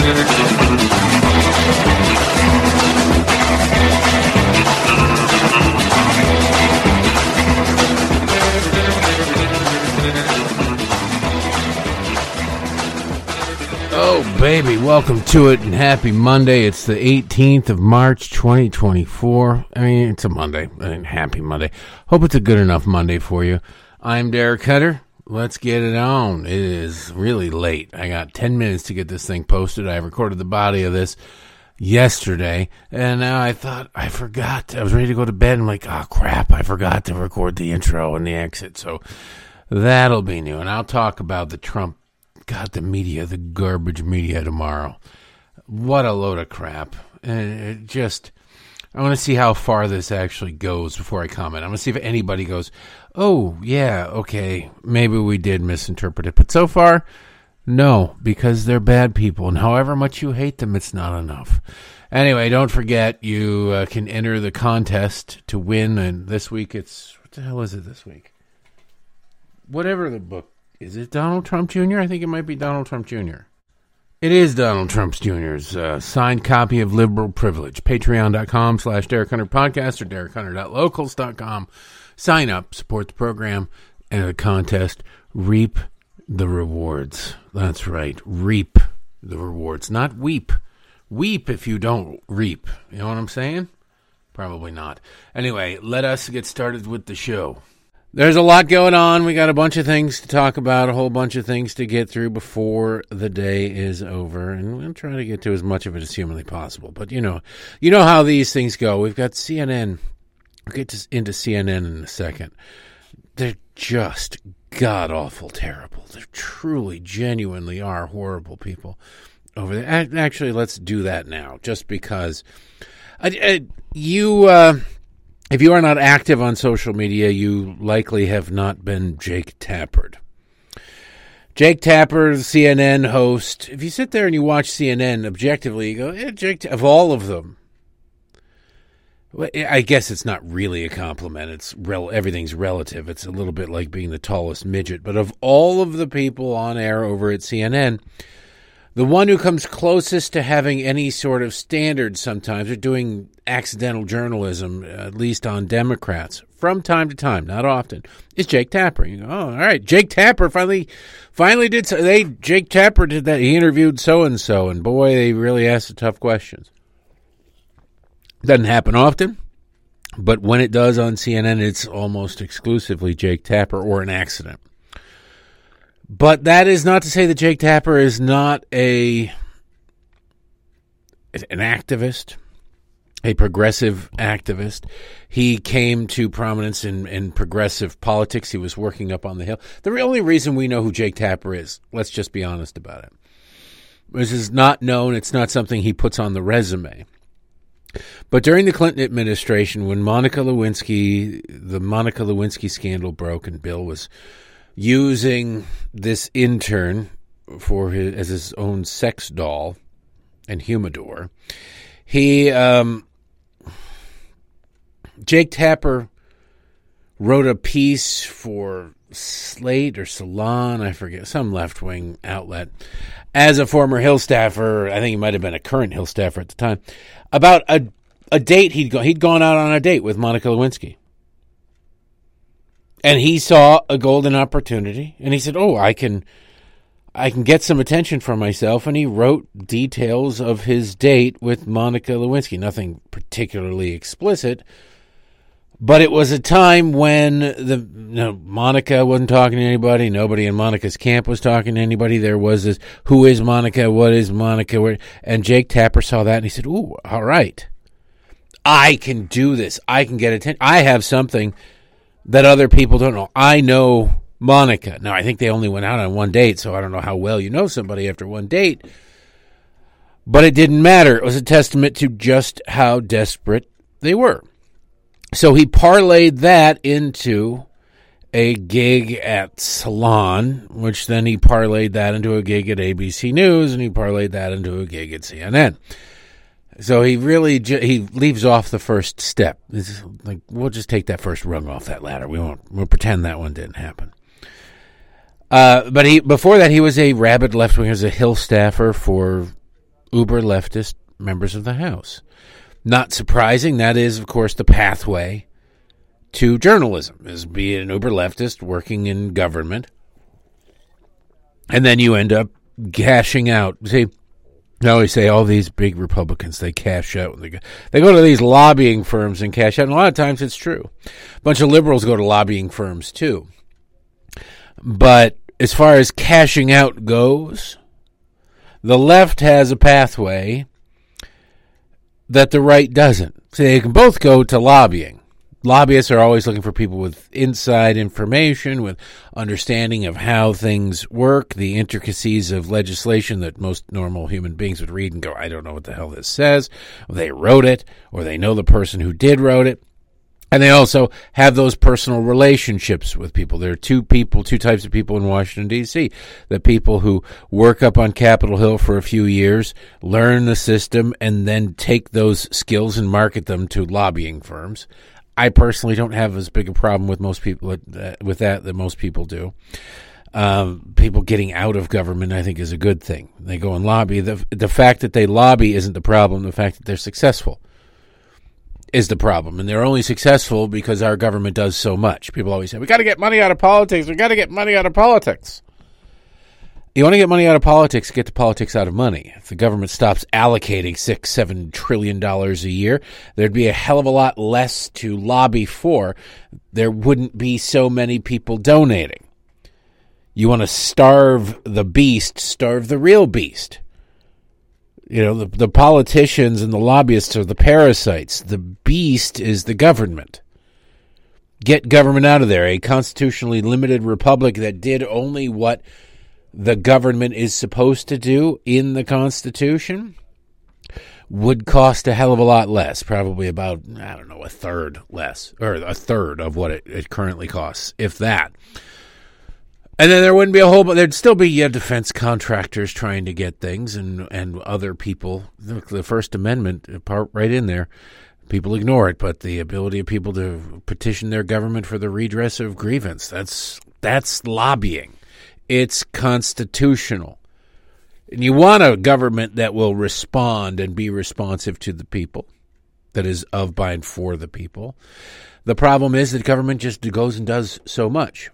Oh, baby, welcome to it, and happy Monday. It's the 18th of March, 2024. I mean, it's a Monday. Happy Monday. Hope it's a good enough Monday for you. I'm Derek Cutter. Let's get it on. It is really late. I got 10 minutes to get this thing posted. I recorded the body of this yesterday, and now I thought I forgot. I was ready to go to bed. I'm like, oh, crap, I forgot to record the intro and the exit. So that'll be new, and I'll talk about the Trump the media, the garbage media tomorrow. What a load of crap. And I want to see how far this actually goes before I comment. I'm going to see if anybody goes, oh, yeah, okay, maybe we did misinterpret it. But so far, no, because they're bad people. And however much you hate them, it's not enough. Anyway, don't forget, you can enter the contest to win. And this week what the hell is it this week? Whatever the book. Is it Donald Trump Jr.? I think it might be Donald Trump Jr. It is Donald Trump Jr.'s signed copy of Liberal Privilege. Patreon.com/Derek Hunter Podcast or DerekHunter.locals.com. Sign up, support the program, and the contest. Reap the rewards. That's right. Reap the rewards, not weep. Weep if you don't reap. You know what I'm saying? Probably not. Anyway, let us get started with the show. There's a lot going on. We got a bunch of things to talk about, a whole bunch of things to get through before the day is over, and we'll try to get to as much of it as humanly possible. But you know how these things go. We've got CNN. We'll get into CNN in a second. They're just god-awful terrible. They truly, genuinely are horrible people over there. Actually, let's do that now, just because if you are not active on social media, you likely have not been Jake Tapper. Jake Tapper, the CNN host. If you sit there and you watch CNN objectively, you go, Jake, of all of them. Well, I guess it's not really a compliment. Everything's relative. It's a little bit like being the tallest midget. But of all of the people on air over at CNN, the one who comes closest to having any sort of standards sometimes, or doing accidental journalism, at least on Democrats, from time to time, not often, is Jake Tapper. You go, oh, all right, Jake Tapper finally did so. Jake Tapper did that. He interviewed so-and-so, and boy, they really asked the tough questions. Doesn't happen often, but when it does on CNN, it's almost exclusively Jake Tapper or an accident. But that is not to say that Jake Tapper is not an activist, a progressive activist. He came to prominence in progressive politics. He was working up on the Hill. The only reason we know who Jake Tapper is, let's just be honest about it, this is not known. It's not something he puts on the resume. But during the Clinton administration, when the Monica Lewinsky scandal broke and Bill was using this intern as his own sex doll and humidor, Jake Tapper wrote a piece for Slate or Salon, I forget, some left-wing outlet, as a former Hill staffer. I think he might have been a current Hill staffer at the time, about a date he'd gone out on a date with Monica Lewinsky. And he saw a golden opportunity, and he said, oh, I can get some attention for myself, and he wrote details of his date with Monica Lewinsky. Nothing particularly explicit, but it was a time when Monica wasn't talking to anybody. Nobody in Monica's camp was talking to anybody. There was this, who is Monica? What is Monica? And Jake Tapper saw that, and he said, ooh, all right. I can do this. I can get attention. I have something that other people don't know. I know Monica. Now, I think they only went out on one date, so I don't know how well you know somebody after one date. But it didn't matter. It was a testament to just how desperate they were. So he parlayed that into a gig at Salon, which then he parlayed that into a gig at ABC News, and he parlayed that into a gig at CNN. So he really he leaves off the first step. It's like, we'll just take that first rung off that ladder. We'll pretend that one didn't happen. But before that, he was a rabid left-winger, as a Hill staffer for uber leftist members of the House. Not surprising, that is, of course, the pathway to journalism, is be an uber leftist working in government. And then you end up cashing out. See, I always say all these big Republicans, they cash out. They go to these lobbying firms and cash out. And a lot of times it's true. A bunch of liberals go to lobbying firms too. But as far as cashing out goes, the left has a pathway that the right doesn't. So they can both go to lobbying. Lobbyists are always looking for people with inside information, with understanding of how things work, the intricacies of legislation that most normal human beings would read and go, I don't know what the hell this says. Or they wrote it, or they know the person who did wrote it. And they also have those personal relationships with people. There are two types of people in Washington, D.C. The people who work up on Capitol Hill for a few years, learn the system, and then take those skills and market them to lobbying firms. I personally don't have as big a problem with most people with that most people do. People getting out of government, I think, is a good thing. They go and lobby. The fact that they lobby isn't the problem. The fact that they're successful is the problem. And they're only successful because our government does so much. People always say, we got to get money out of politics. We got to get money out of politics. You want to get money out of politics, get the politics out of money. If the government stops allocating $6-7 trillion a year, there'd be a hell of a lot less to lobby for. There wouldn't be so many people donating. You want to starve the beast, starve the real beast. You know, the politicians and the lobbyists are the parasites. The beast is the government. Get government out of there. A constitutionally limited republic that did only what the government is supposed to do in the Constitution would cost a hell of a lot less, probably about, a third less, or a third of what it currently costs, if that. And then there wouldn't be there'd still be defense contractors trying to get things and other people. The First Amendment part right in there. People ignore it, but the ability of people to petition their government for the redress of grievance, that's lobbying. It's constitutional. And you want a government that will respond and be responsive to the people, that is of, by, and for the people. The problem is that government just goes and does so much.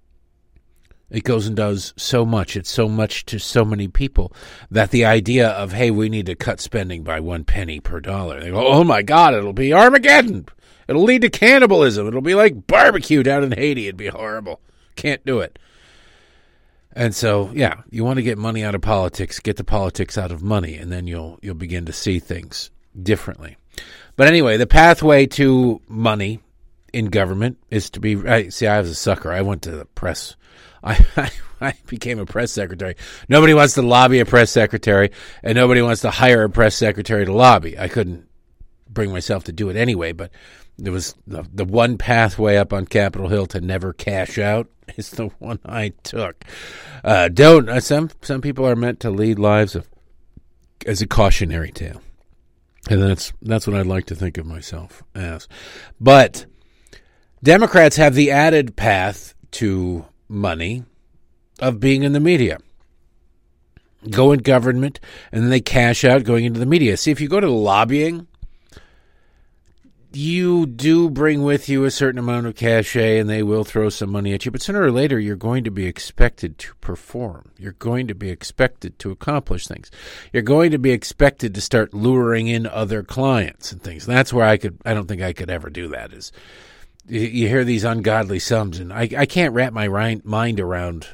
It goes and does so much. It's so much to so many people that the idea of, hey, we need to cut spending by 1 penny per dollar. They go, oh, my God, it'll be Armageddon. It'll lead to cannibalism. It'll be like barbecue down in Haiti. It'd be horrible. Can't do it. And so, yeah, you want to get money out of politics, get the politics out of money, and then you'll begin to see things differently. But anyway, the pathway to money in government is to be, I was a sucker. I went to the press. I became a press secretary. Nobody wants to lobby a press secretary, and nobody wants to hire a press secretary to lobby. I couldn't bring myself to do it anyway, but there was the one pathway up on Capitol Hill to never cash out is the one I took. Some people are meant to lead lives as a cautionary tale, and that's what I'd like to think of myself as. But Democrats have the added path to money of being in the media. Go in government, and then they cash out going into the media. See, if you go to lobbying, you do bring with you a certain amount of cachet, and they will throw some money at you. But sooner or later, you're going to be expected to perform. You're going to be expected to accomplish things. You're going to be expected to start luring in other clients and things. And that's where I don't think I could ever do that. Is you hear these ungodly sums, and I can't wrap my mind around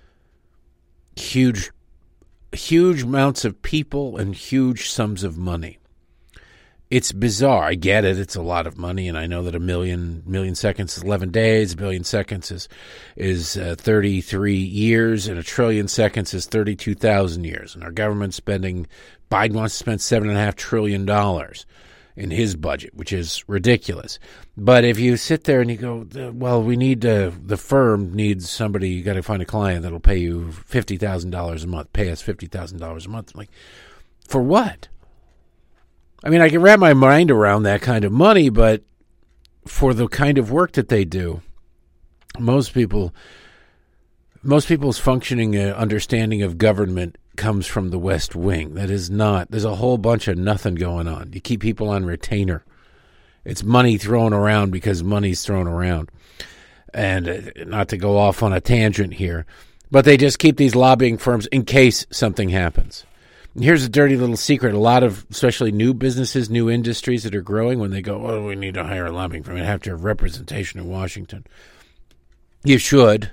huge amounts of people and huge sums of money. It's bizarre. I get it. It's a lot of money, and I know that a million seconds is 11 days, a billion seconds is 33 years, and a trillion seconds is 32,000 years. And our government's Biden wants to spend $7.5 trillion in his budget, which is ridiculous. But if you sit there and you go, well, we need the firm needs somebody, you got to find a client that'll pay you $50,000 a month, pay us $50,000 a month. I'm like, for what? I mean, I can wrap my mind around that kind of money, but for the kind of work that they do, most people's functioning understanding of government comes from the West Wing. That is not. There's a whole bunch of nothing going on. You keep people on retainer. It's money thrown around because money's thrown around. And not to go off on a tangent here, but they just keep these lobbying firms in case something happens. And here's a dirty little secret. A lot of, especially new businesses, new industries that are growing, when they go, oh, we need to hire a lobbying firm, we have to have representation in Washington. You should.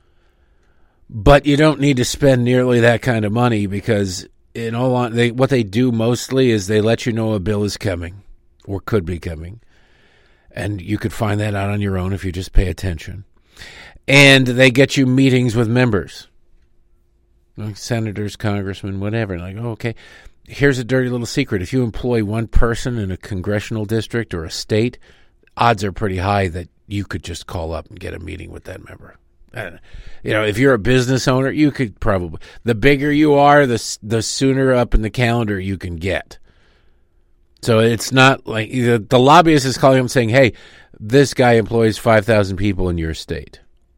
But you don't need to spend nearly that kind of money because what they do mostly is they let you know a bill is coming or could be coming. And you could find that out on your own if you just pay attention. And they get you meetings with members, like senators, congressmen, whatever. Like, oh, okay, here's a dirty little secret. If you employ one person in a congressional district or a state, odds are pretty high that you could just call up and get a meeting with that member. If you're a business owner, you could probably. The bigger you are, the sooner up in the calendar you can get. So it's not like the lobbyist is calling them saying, hey, this guy employs 5,000 people in your state.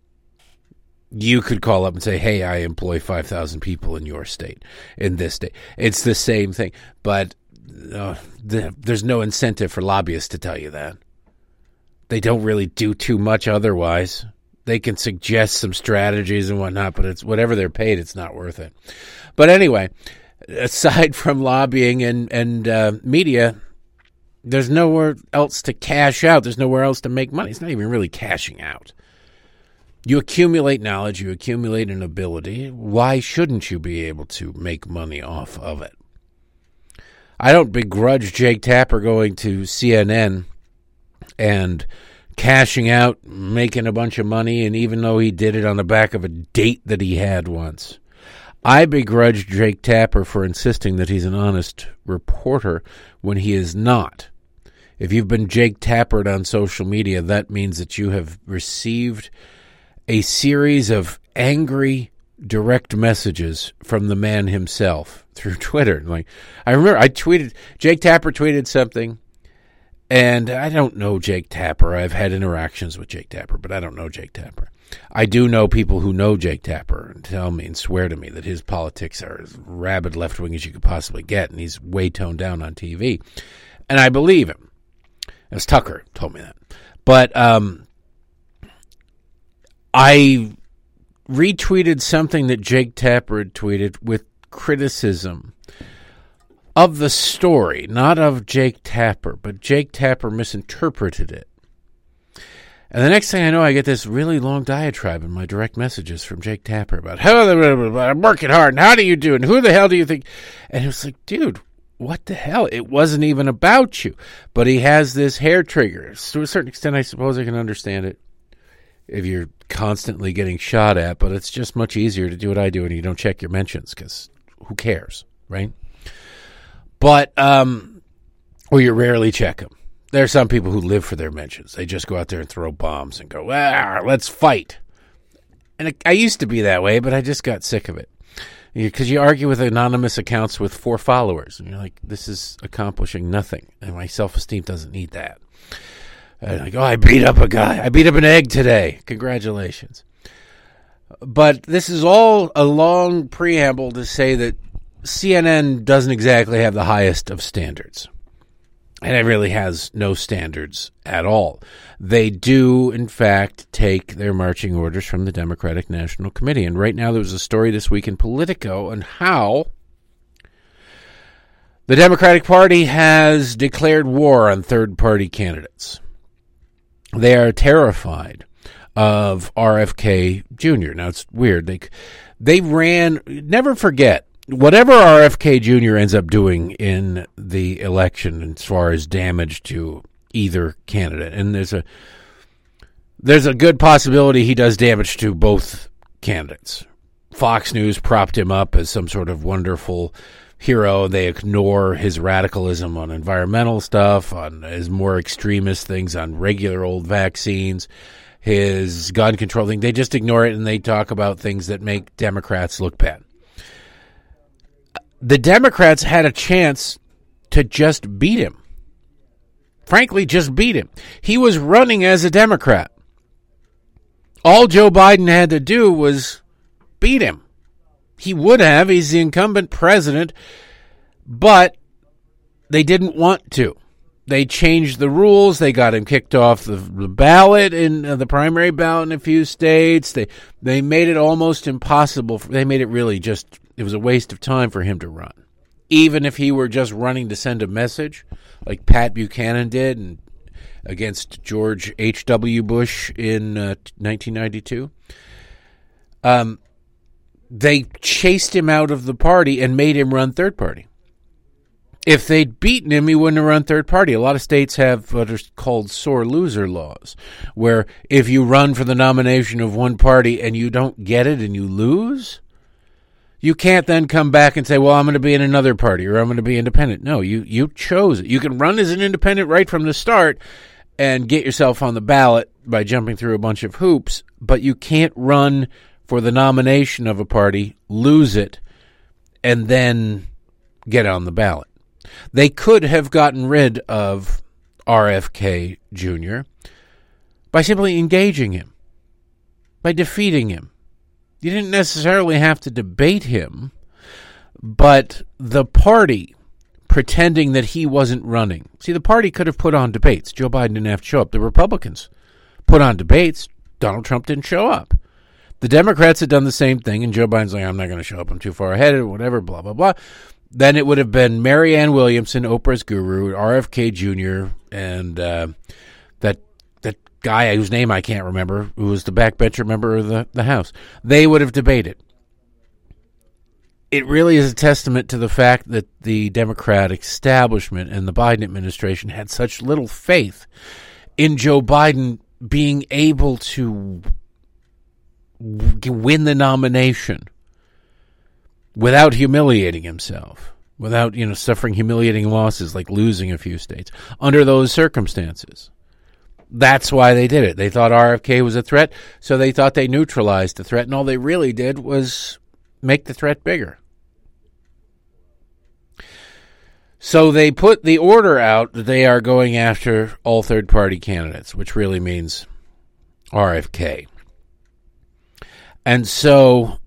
You could call up and say, hey, I employ 5,000 people in your state, in this state. It's the same thing. But there's no incentive for lobbyists to tell you that. They don't really do too much otherwise. They can suggest some strategies and whatnot, but it's whatever they're paid, it's not worth it. But anyway, aside from lobbying and media, there's nowhere else to cash out. There's nowhere else to make money. It's not even really cashing out. You accumulate knowledge. You accumulate an ability. Why shouldn't you be able to make money off of it? I don't begrudge Jake Tapper going to CNN and cashing out, making a bunch of money, and even though he did it on the back of a date that he had once. I begrudge Jake Tapper for insisting that he's an honest reporter when he is not. If you've been Jake Tappered on social media, that means that you have received a series of angry, direct messages from the man himself through Twitter. Like, I remember Jake Tapper tweeted something, and I don't know Jake Tapper. I've had interactions with Jake Tapper, but I don't know Jake Tapper. I do know people who know Jake Tapper and tell me and swear to me that his politics are as rabid left-wing as you could possibly get, and he's way toned down on TV. And I believe him. As Tucker told me that. But I retweeted something that Jake Tapper had tweeted with criticism of the story, not of Jake Tapper, but Jake Tapper misinterpreted it. And the next thing I know, I get this really long diatribe in my direct messages from Jake Tapper about how I'm working hard, and how do you do, and who the hell do you think? And it was like, dude, what the hell? It wasn't even about you. But he has this hair trigger. To a certain extent, I suppose I can understand it if you're constantly getting shot at, but it's just much easier to do what I do and you don't check your mentions because who cares, right? But, or you rarely check them. There are some people who live for their mentions. They just go out there and throw bombs and go, let's fight. And I used to be that way, but I just got sick of it. Because you argue with anonymous accounts with 4 followers, and you're like, this is accomplishing nothing. And my self-esteem doesn't need that. And like, I beat up a guy. I beat up an egg today. Congratulations. But this is all a long preamble to say that CNN doesn't exactly have the highest of standards. And it really has no standards at all. They do, in fact, take their marching orders from the Democratic National Committee. And right now there was a story this week in Politico on how the Democratic Party has declared war on third-party candidates. They are terrified of RFK Jr. Now, it's weird. They ran, never forget, whatever RFK Jr. ends up doing in the election as far as damage to either candidate, and there's a good possibility he does damage to both candidates. Fox News propped him up as some sort of wonderful hero. They ignore his radicalism on environmental stuff, on his more extremist things, on regular old vaccines, his gun control thing. They just ignore it, and they talk about things that make Democrats look bad. The Democrats had a chance to just beat him. Frankly, just beat him. He was running as a Democrat. All Joe Biden had to do was beat him. He would have. He's the incumbent president, but they didn't want to. They changed the rules. They got him kicked off the ballot in the primary ballot in a few states. They made it almost impossible. They made it really just, it was a waste of time for him to run. Even if he were just running to send a message, like Pat Buchanan did and against George H.W. Bush in 1992. They chased him out of the party and made him run third party. If they'd beaten him, he wouldn't have run third party. A lot of states have what are called sore loser laws, where if you run for the nomination of one party and you don't get it and you lose, you can't then come back and say, well, I'm going to be in another party or I'm going to be independent. No, you chose it. You can run as an independent right from the start and get yourself on the ballot by jumping through a bunch of hoops, but you can't run for the nomination of a party, lose it, and then get on the ballot. They could have gotten rid of RFK Jr. by simply engaging him, by defeating him. You didn't necessarily have to debate him, but the party pretending that he wasn't running. See, the party could have put on debates. Joe Biden didn't have to show up. The Republicans put on debates. Donald Trump didn't show up. The Democrats had done the same thing, and Joe Biden's like, I'm not going to show up. I'm too far ahead, or whatever, blah, blah, blah. Then it would have been Marianne Williamson, Oprah's guru, RFK Jr., and that guy whose name I can't remember, who was the backbencher member of the House. They would have debated. It really is a testament to the fact that the Democratic establishment and the Biden administration had such little faith in Joe Biden being able to win the nomination without humiliating himself, without, suffering humiliating losses like losing a few states under those circumstances. That's why they did it. They thought RFK was a threat, so they thought they neutralized the threat, and all they really did was make the threat bigger. So they put the order out that they are going after all third-party candidates, which really means RFK. And so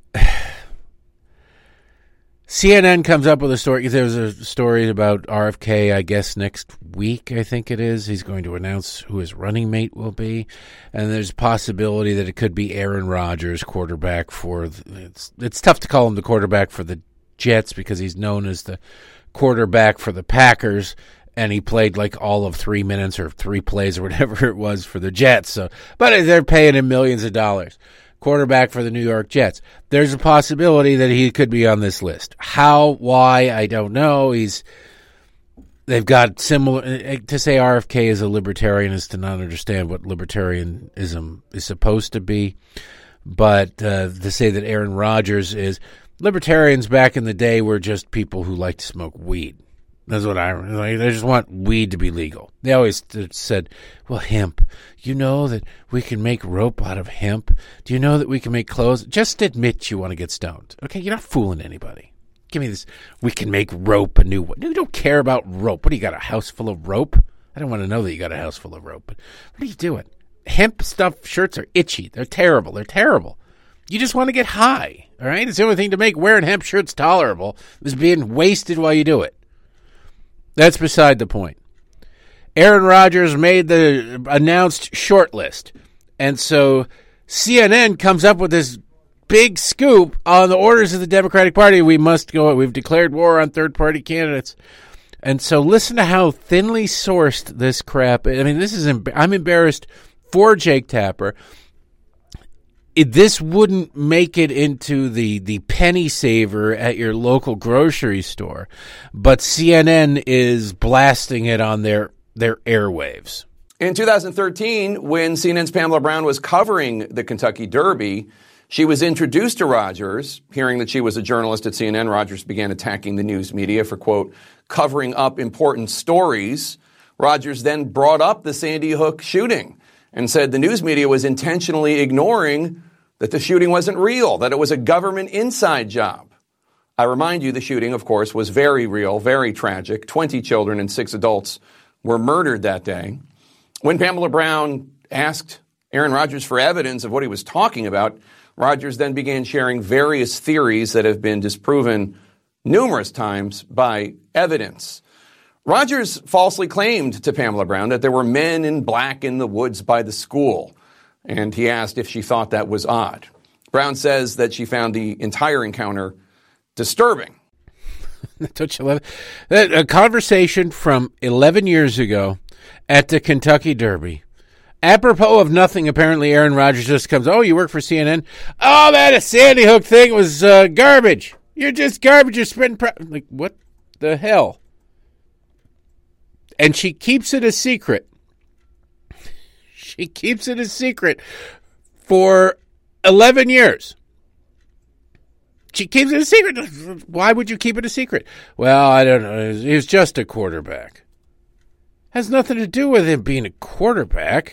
CNN comes up with a story. There's a story about RFK, I guess, next week, I think it is. He's going to announce who his running mate will be. And there's a possibility that it could be Aaron Rodgers, quarterback for it's tough to call him the quarterback for the Jets because he's known as the quarterback for the Packers. And he played like all of 3 minutes or 3 plays or whatever it was for the Jets. But they're paying him millions of dollars. Quarterback for the New York Jets. There's a possibility that he could be on this list. How, why, I don't know. They've got similar, to say RFK is a libertarian is to not understand what libertarianism is supposed to be. But to say that Aaron Rodgers is, libertarians back in the day were just people who like to smoke weed. That's what they just want weed to be legal. They always said, well, hemp, you know that we can make rope out of hemp? Do you know that we can make clothes? Just admit you want to get stoned. Okay, you're not fooling anybody. Give me this, we can make rope a new one. You don't care about rope. What do you got, a house full of rope? I don't want to know that you got a house full of rope. But what are you doing? Hemp stuff shirts are itchy. They're terrible. You just want to get high, all right? It's the only thing to make wearing hemp shirts tolerable is being wasted while you do it. That's beside the point. Aaron Rodgers made the announced shortlist. And so CNN comes up with this big scoop on the orders of the Democratic Party. We've declared war on third-party candidates. And so listen to how thinly sourced this crap is. I mean, I'm embarrassed for Jake Tapper. This wouldn't make it into the penny saver at your local grocery store, but CNN is blasting it on their airwaves. In 2013, when CNN's Pamela Brown was covering the Kentucky Derby, she was introduced to Rodgers. Hearing that she was a journalist at CNN, Rodgers began attacking the news media for, quote, covering up important stories. Rodgers then brought up the Sandy Hook shooting and said the news media was intentionally ignoring that the shooting wasn't real, that it was a government inside job. I remind you the shooting, of course, was very real, very tragic. 20 children and 6 adults were murdered that day. When Pamela Brown asked Aaron Rodgers for evidence of what he was talking about, Rogers then began sharing various theories that have been disproven numerous times by evidence. Rogers falsely claimed to Pamela Brown that there were men in black in the woods by the school, and he asked if she thought that was odd. Brown says that she found the entire encounter disturbing. Don't you love it? A conversation from 11 years ago at the Kentucky Derby. Apropos of nothing, apparently Aaron Rodgers just comes, oh, you work for CNN? Oh, that Sandy Hook thing was garbage. You're just garbage. You're spreading like, what the hell? And she keeps it a secret. She keeps it a secret for 11 years. She keeps it a secret. Why would you keep it a secret? Well, I don't know. He was just a quarterback. Has nothing to do with him being a quarterback.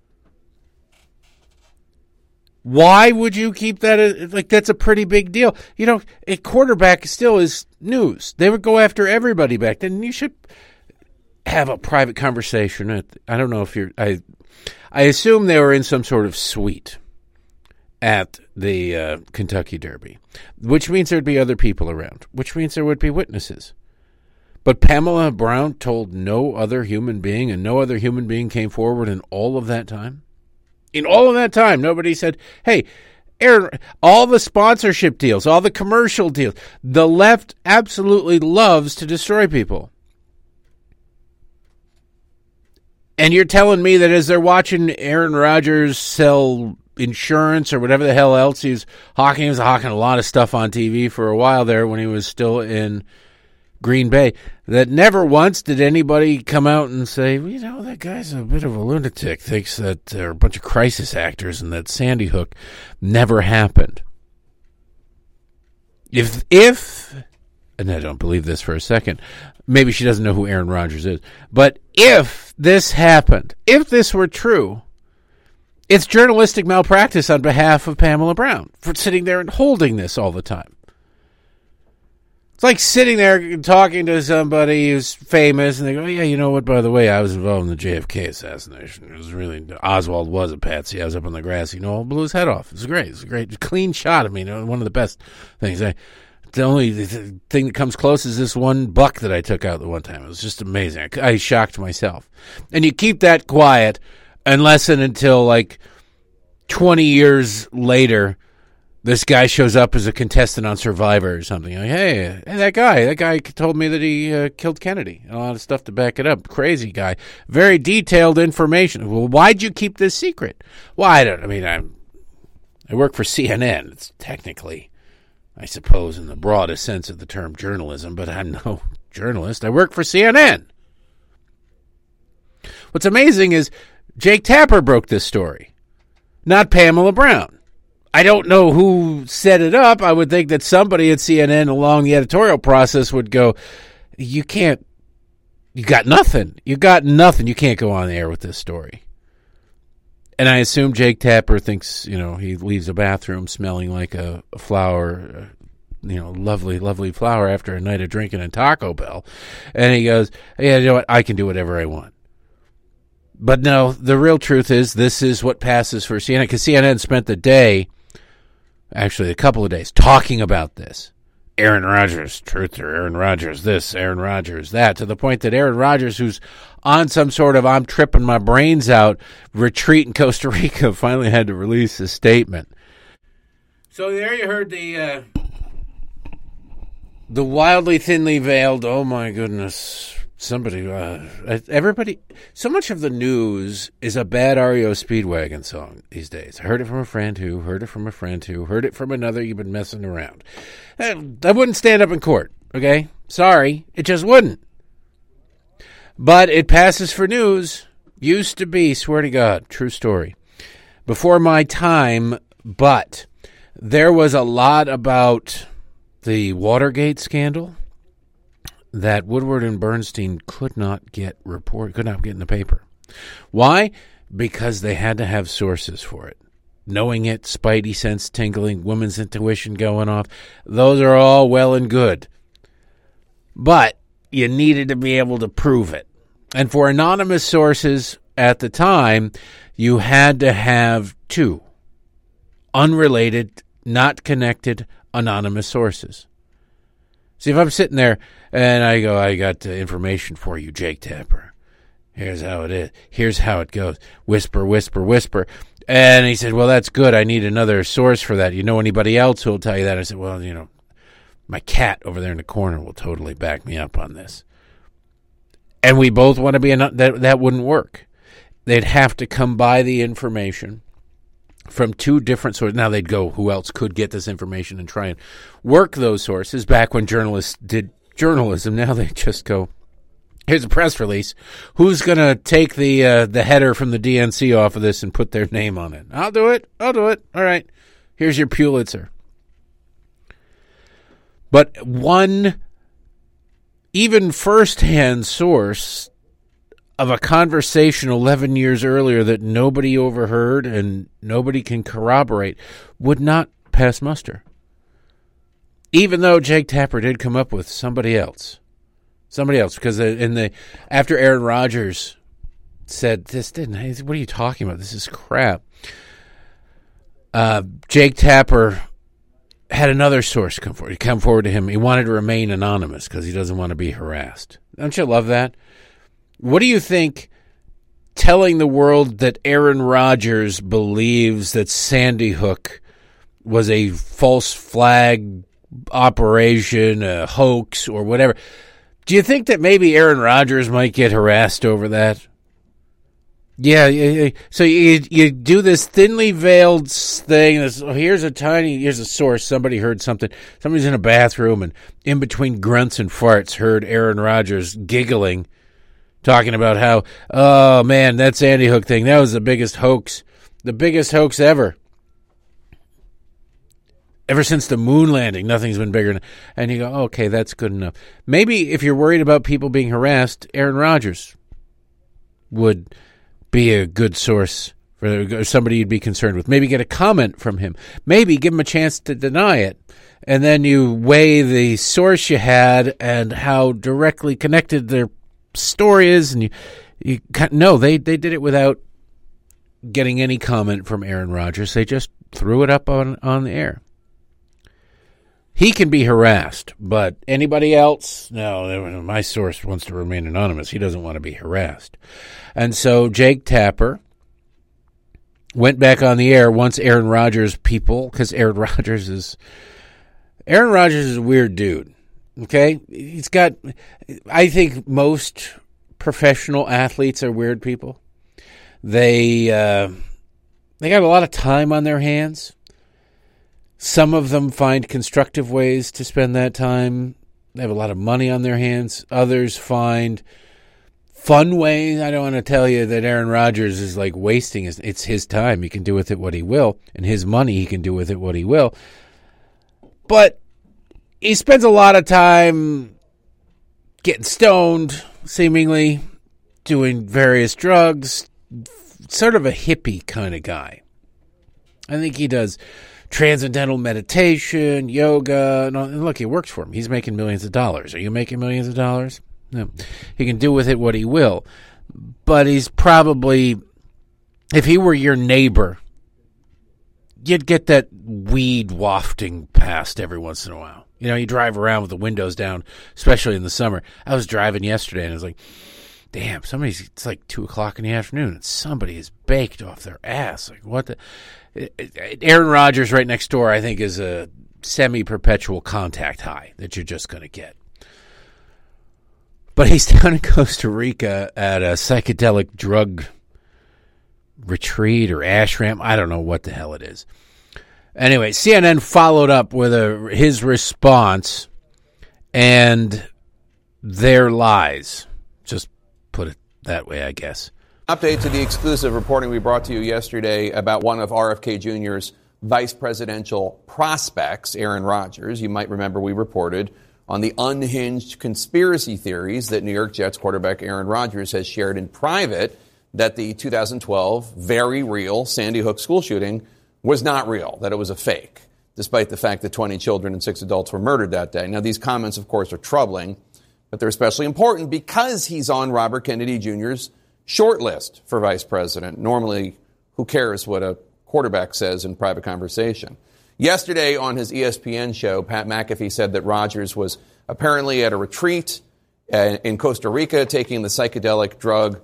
Why would you keep that? Like, that's a pretty big deal. You know, a quarterback still is news. They would go after everybody back then. You should have a private conversation. I don't know if you're... I assume they were in some sort of suite at the Kentucky Derby, which means there'd be other people around, which means there would be witnesses. But Pamela Brown told no other human being, and no other human being came forward in all of that time? In all of that time, nobody said, hey, Aaron, all the sponsorship deals, all the commercial deals, the left absolutely loves to destroy people. And you're telling me that as they're watching Aaron Rodgers sell insurance or whatever the hell else he was hawking a lot of stuff on TV for a while there when he was still in Green Bay, that never once did anybody come out and say, well, you know, that guy's a bit of a lunatic, thinks that they're a bunch of crisis actors and that Sandy Hook never happened. If, and I don't believe this for a second, maybe she doesn't know who Aaron Rodgers is, but if this happened, if this were true, it's journalistic malpractice on behalf of Pamela Brown for sitting there and holding this all the time. It's like sitting there talking to somebody who's famous, and they go, yeah, you know what, by the way, I was involved in the JFK assassination. It was really, Oswald was a patsy. I was up on the grass, blew his head off. It was great. It was a great, clean shot. I mean, one of the best things. The only thing that comes close is this one buck that I took out the one time. It was just amazing. I shocked myself. And you keep that quiet unless and until, like, 20 years later, this guy shows up as a contestant on Survivor or something. Like, hey, that guy told me that he killed Kennedy. A lot of stuff to back it up. Crazy guy. Very detailed information. Well, why'd you keep this secret? Well, I work for CNN. It's technically, I suppose, in the broadest sense of the term journalism, but I'm no journalist. I work for CNN. What's amazing is Jake Tapper broke this story, not Pamela Brown. I don't know who set it up. I would think that somebody at CNN along the editorial process would go, you got nothing. You can't go on the air with this story. And I assume Jake Tapper thinks, he leaves a bathroom smelling like a flower, lovely, lovely flower after a night of drinking in Taco Bell. And he goes, yeah, you know what? I can do whatever I want. But no, the real truth is this is what passes for CNN, because CNN spent the day, actually a couple of days, talking about this. Aaron Rodgers, truther, Aaron Rodgers this, Aaron Rodgers that, to the point that Aaron Rodgers, who's on some sort of I'm tripping my brains out retreat in Costa Rica, finally had to release a statement. So there you heard the wildly thinly veiled, oh my goodness, everybody, so much of the news is a bad REO Speedwagon song these days. I heard it from a friend who heard it from a friend who heard it from another. You've been messing around. That wouldn't stand up in court, okay? Sorry, it just wouldn't. But it passes for news. Used to be, swear to God, true story. Before my time, but there was a lot about the Watergate scandal that Woodward and Bernstein could not get in the paper. Why? Because they had to have sources for it. Knowing it, spidey sense tingling, woman's intuition going off, those are all well and good. But you needed to be able to prove it. And for anonymous sources at the time, you had to have two unrelated, not connected, anonymous sources. See, if I'm sitting there and I go, I got information for you, Jake Tapper. Here's how it is. Here's how it goes. Whisper, whisper, whisper. And he said, well, that's good. I need another source for that. You know anybody else who will tell you that? I said, well, my cat over there in the corner will totally back me up on this. And we both want to be that wouldn't work. They'd have to come by the information from two different sources. Now they'd go, who else could get this information, and try and work those sources back when journalists did journalism. Now they just go, here's a press release. Who's going to take the header from the DNC off of this and put their name on it? I'll do it. All right. Here's your Pulitzer. But one even first-hand source of a conversation 11 years earlier that nobody overheard and nobody can corroborate would not pass muster. Even though Jake Tapper did come up with somebody else, because after Aaron Rodgers said this what are you talking about? This is crap. Jake Tapper had another source come forward to him. He wanted to remain anonymous because he doesn't want to be harassed. Don't you love that? What do you think telling the world that Aaron Rodgers believes that Sandy Hook was a false flag operation, a hoax, or whatever? Do you think that maybe Aaron Rodgers might get harassed over that? Yeah. So you do this thinly veiled thing. Here's a source. Somebody heard something. Somebody's in a bathroom and in between grunts and farts heard Aaron Rodgers giggling, talking about how, oh man, that Sandy Hook thing, that was the biggest hoax ever. Ever since the moon landing, nothing's been bigger. And you go, okay, that's good enough. Maybe if you're worried about people being harassed, Aaron Rodgers would be a good source for somebody you'd be concerned with. Maybe get a comment from him. Maybe give him a chance to deny it. And then you weigh the source you had and how directly connected their story is. And they did it without getting any comment from Aaron Rodgers. They just threw it up on the air. He can be harassed, but anybody else? No, my source wants to remain anonymous. He doesn't want to be harassed. And so Jake Tapper went back on the air once Aaron Rodgers because Aaron Rodgers is a weird dude, okay? I think most professional athletes are weird people. They got a lot of time on their hands. Some of them find constructive ways to spend that time. They have a lot of money on their hands. Others find fun ways. I don't want to tell you that Aaron Rodgers is like wasting it's his time. He can do with it what he will. And his money, he can do with it what he will. But he spends a lot of time getting stoned, seemingly, doing various drugs. Sort of a hippie kind of guy. I think he does transcendental meditation, yoga, and look, it works for him. He's making millions of dollars. Are you making millions of dollars? No. He can do with it what he will. But he's probably, if he were your neighbor, you'd get that weed wafting past every once in a while. You drive around with the windows down, especially in the summer. I was driving yesterday and I was like, damn, it's like 2:00 in the afternoon and somebody is baked off their ass. Like, what the? Aaron Rodgers right next door, I think, is a semi-perpetual contact high that you're just going to get. But he's down in Costa Rica at a psychedelic drug retreat or ashram. I don't know what the hell it is. Anyway, CNN followed up with his response and their lies. Just put it that way, I guess. Update to the exclusive reporting we brought to you yesterday about one of RFK Jr.'s vice presidential prospects, Aaron Rodgers. You might remember we reported on the unhinged conspiracy theories that New York Jets quarterback Aaron Rodgers has shared in private that the 2012 very real Sandy Hook school shooting was not real, that it was a fake, despite the fact that 20 children and 6 adults were murdered that day. Now, these comments, of course, are troubling, but they're especially important because he's on Robert Kennedy Jr.'s short list for vice president. Normally, who cares what a quarterback says in private conversation. Yesterday on his ESPN show, Pat McAfee said that Rodgers was apparently at a retreat in Costa Rica taking the psychedelic drug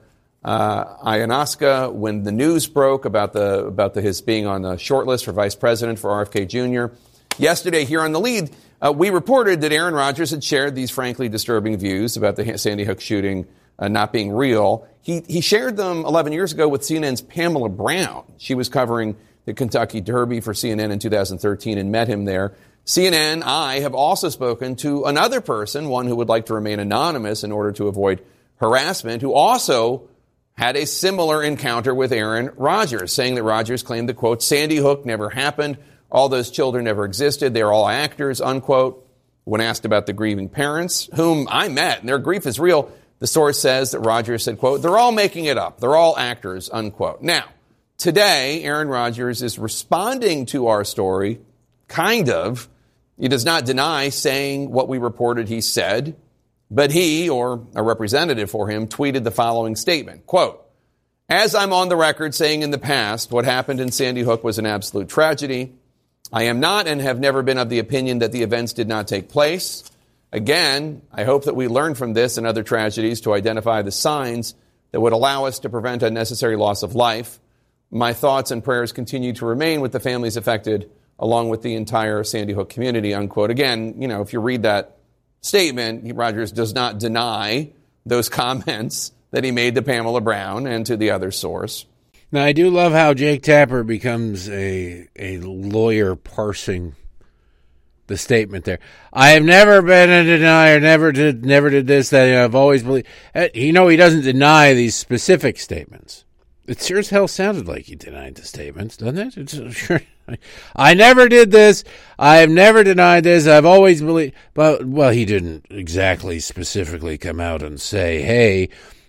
ayahuasca when the news broke about his being on the short list for vice president for RFK Jr. Yesterday, here on The Lead, we reported that Aaron Rodgers had shared these frankly disturbing views about the Sandy Hook shooting not being real. He shared them 11 years ago with CNN's Pamela Brown. She was covering the Kentucky Derby for CNN in 2013 and met him there. CNN, I have also spoken to another person, one who would like to remain anonymous in order to avoid harassment, who also had a similar encounter with Aaron Rodgers, saying that Rodgers claimed that, quote, Sandy Hook never happened. All those children never existed. They're all actors, unquote. When asked about the grieving parents, whom I met, and their grief is real, the source says that Rodgers said, quote, they're all making it up. They're all actors, unquote. Now, today, Aaron Rodgers is responding to our story, kind of. He does not deny saying what we reported he said, but he, or a representative for him, tweeted the following statement, quote, as I'm on the record saying in the past, what happened in Sandy Hook was an absolute tragedy. I am not and have never been of the opinion that the events did not take place. Again, I hope that we learn from this and other tragedies to identify the signs that would allow us to prevent unnecessary loss of life. My thoughts and prayers continue to remain with the families affected, along with the entire Sandy Hook community, unquote. Again, if you read that statement, Rodgers does not deny those comments that he made to Pamela Brown and to the other source. Now, I do love how Jake Tapper becomes a lawyer parsing the statement there. I have never been a denier, never did this, that. I've always believed. He doesn't deny these specific statements. It sure as hell sounded like he denied the statements, doesn't it? It's sure. I never did this. I have never denied this. I've always believed. But, well, he didn't exactly specifically come out and say, hey,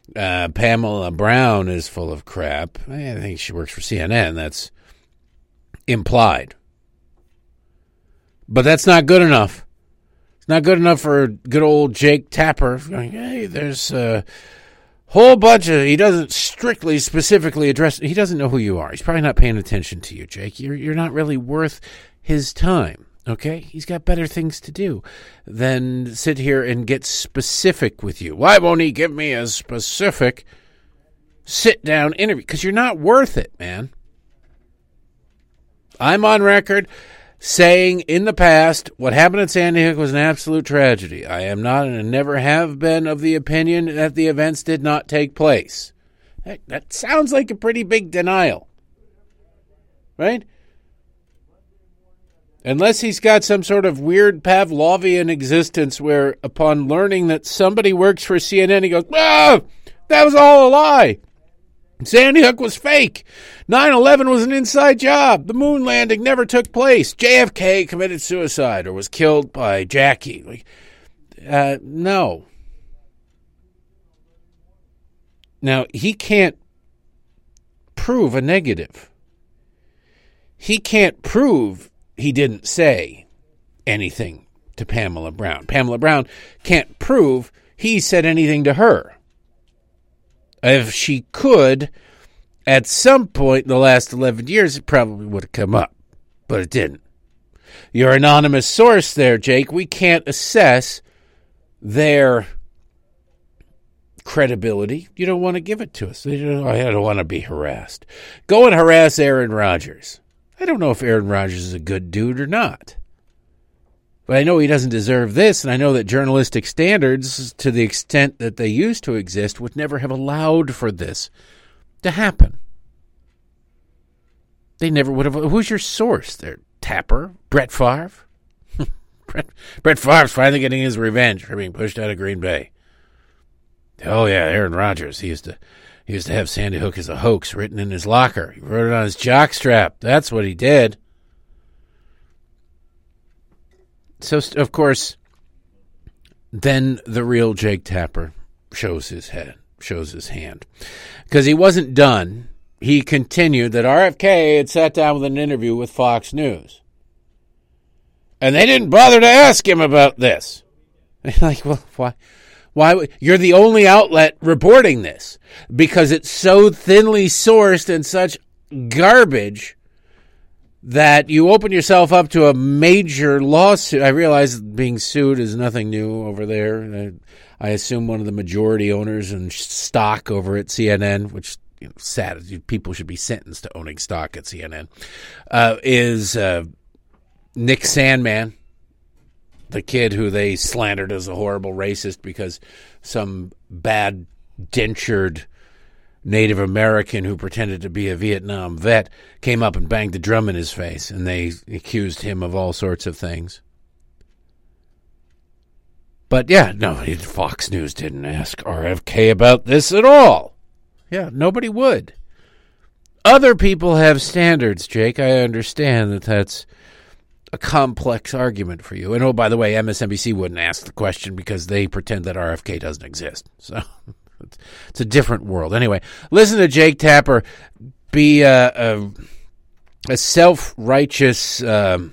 Pamela Brown is full of crap. I think she works for CNN. That's implied. But that's not good enough. It's not good enough for good old Jake Tapper going, hey, there's a whole bunch of... He doesn't strictly, specifically address... He doesn't know who you are. He's probably not paying attention to you, Jake. You're not really worth his time, okay? He's got better things to do than sit here and get specific with you. Why won't he give me a specific sit-down interview? Because you're not worth it, man. I'm on record saying in the past, what happened at Sandy Hook was an absolute tragedy. I am not and never have been of the opinion that the events did not take place. That sounds like a pretty big denial, right? Unless he's got some sort of weird Pavlovian existence where upon learning that somebody works for CNN, he goes, that was all a lie. Sandy Hook was fake. 9/11 was an inside job. The moon landing never took place. JFK committed suicide or was killed by Jackie. No. Now, he can't prove a negative. He can't prove he didn't say anything to Pamela Brown. Pamela Brown can't prove he said anything to her. If she could, at some point in the last 11 years, it probably would have come up, but it didn't. Your anonymous source there, Jake, we can't assess their credibility. You don't want to give it to us. I don't want to be harassed. Go and harass Aaron Rodgers. I don't know if Aaron Rodgers is a good dude or not. But I know he doesn't deserve this, and I know that journalistic standards, to the extent that they used to exist, would never have allowed for this to happen. They never would have. Who's your source there? Tapper? Brett Favre? Brett Favre's finally getting his revenge for being pushed out of Green Bay. Oh, yeah, Aaron Rodgers. He used to have Sandy Hook as a hoax written in his locker. He wrote it on his jockstrap. That's what he did. So, of course, then the real Jake Tapper shows his hand. Because he wasn't done. He continued that RFK had sat down with an interview with Fox News. And they didn't bother to ask him about this. Like, well, why? Why? You're the only outlet reporting this. Because it's so thinly sourced and such garbage that you open yourself up to a major lawsuit. I realize being sued is nothing new over there. I assume one of the majority owners in stock over at CNN, which sad, people should be sentenced to owning stock at CNN, is Nick Sandmann, the kid who they slandered as a horrible racist because some bad dentured Native American who pretended to be a Vietnam vet came up and banged the drum in his face, and they accused him of all sorts of things. But yeah, no, Fox News didn't ask RFK about this at all. Yeah, nobody would. Other people have standards, Jake. I understand that that's a complex argument for you. And oh, by the way, MSNBC wouldn't ask the question because they pretend that RFK doesn't exist. So it's a different world. Anyway, listen to Jake Tapper be a self-righteous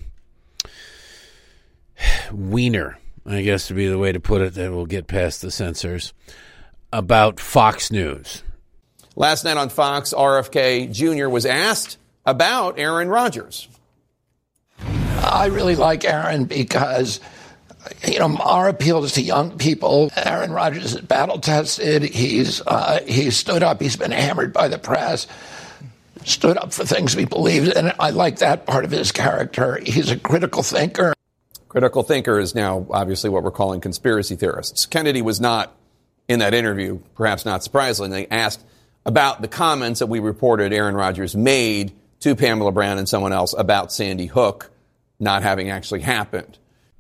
wiener, I guess to be the way to put it, that will get past the censors, about Fox News. Last night on Fox, RFK Jr. was asked about Aaron Rodgers. I really like Aaron because, our appeal is to young people. Aaron Rodgers is battle-tested. He's stood up. He's been hammered by the press, stood up for things we believed in. I like that part of his character. He's a critical thinker. Critical thinker is now obviously what we're calling conspiracy theorists. Kennedy was not in that interview, perhaps not surprisingly, asked about the comments that we reported Aaron Rodgers made to Pamela Brown and someone else about Sandy Hook not having actually happened.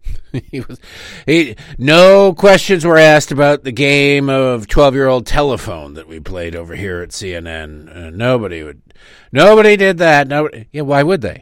No questions were asked about the game of 12-year-old telephone that we played over here at CNN. Nobody did that. Why would they?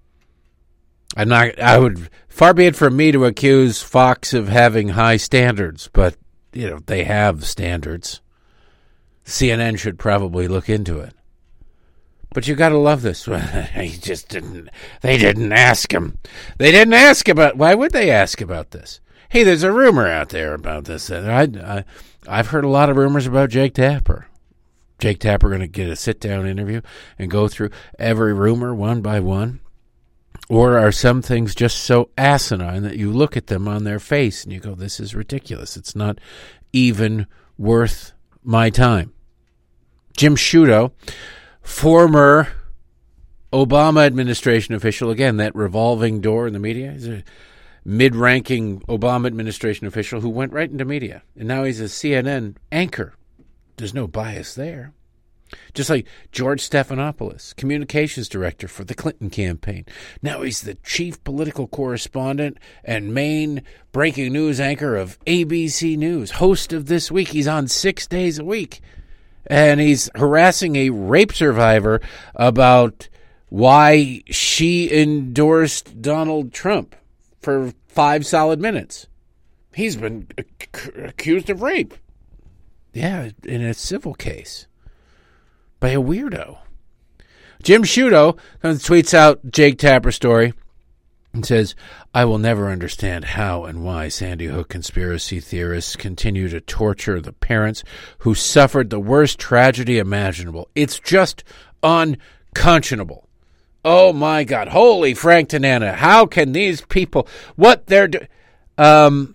Far be it from me to accuse Fox of having high standards, but, they have standards. CNN should probably look into it. But you got to love this. They didn't ask him. They didn't ask about. Why would they ask about this? Hey, there's a rumor out there about this. I've heard a lot of rumors about Jake Tapper. Jake Tapper going to get a sit-down interview and go through every rumor one by one? Or are some things just so asinine that you look at them on their face and you go, this is ridiculous. It's not even worth my time. Jim Sciutto, former Obama administration official, again, that revolving door in the media. He's a mid-ranking Obama administration official who went right into media. And now he's a CNN anchor. There's no bias there. Just like George Stephanopoulos, communications director for the Clinton campaign. Now he's the chief political correspondent and main breaking news anchor of ABC News, host of This Week. He's on 6 days a week. And he's harassing a rape survivor about why she endorsed Donald Trump for 5 solid minutes. He's been accused of rape. Yeah, in a civil case. By a weirdo. Jim Sciutto tweets out Jake Tapper's story and says, I will never understand how and why Sandy Hook conspiracy theorists continue to torture the parents who suffered the worst tragedy imaginable. It's just unconscionable. Oh, my God. Holy Frank Tanana. How can these people, what they're doing? Not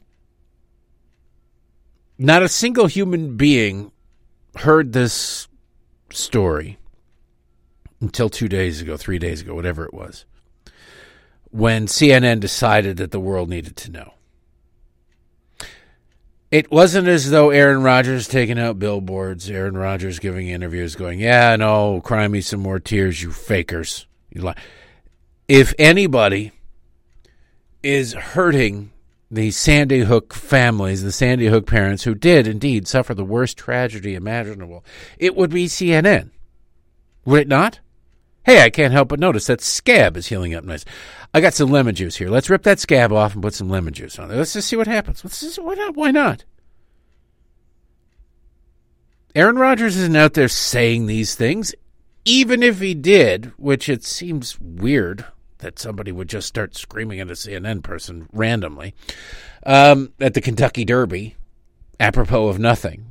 a single human being heard this story until 2 days ago, 3 days ago, whatever it was, when CNN decided that the world needed to know. It wasn't as though Aaron Rodgers taking out billboards, Aaron Rodgers giving interviews going, yeah, no, cry me some more tears, you fakers. You lie. If anybody is hurting the Sandy Hook families, the Sandy Hook parents who did indeed suffer the worst tragedy imaginable, it would be CNN. Would it not? Hey, I can't help but notice that scab is healing up nice. I got some lemon juice here. Let's rip that scab off and put some lemon juice on there. Let's just see what happens. Why not? Aaron Rodgers isn't out there saying these things. Even if he did, which it seems weird that somebody would just start screaming at a CNN person randomly at the Kentucky Derby, apropos of nothing.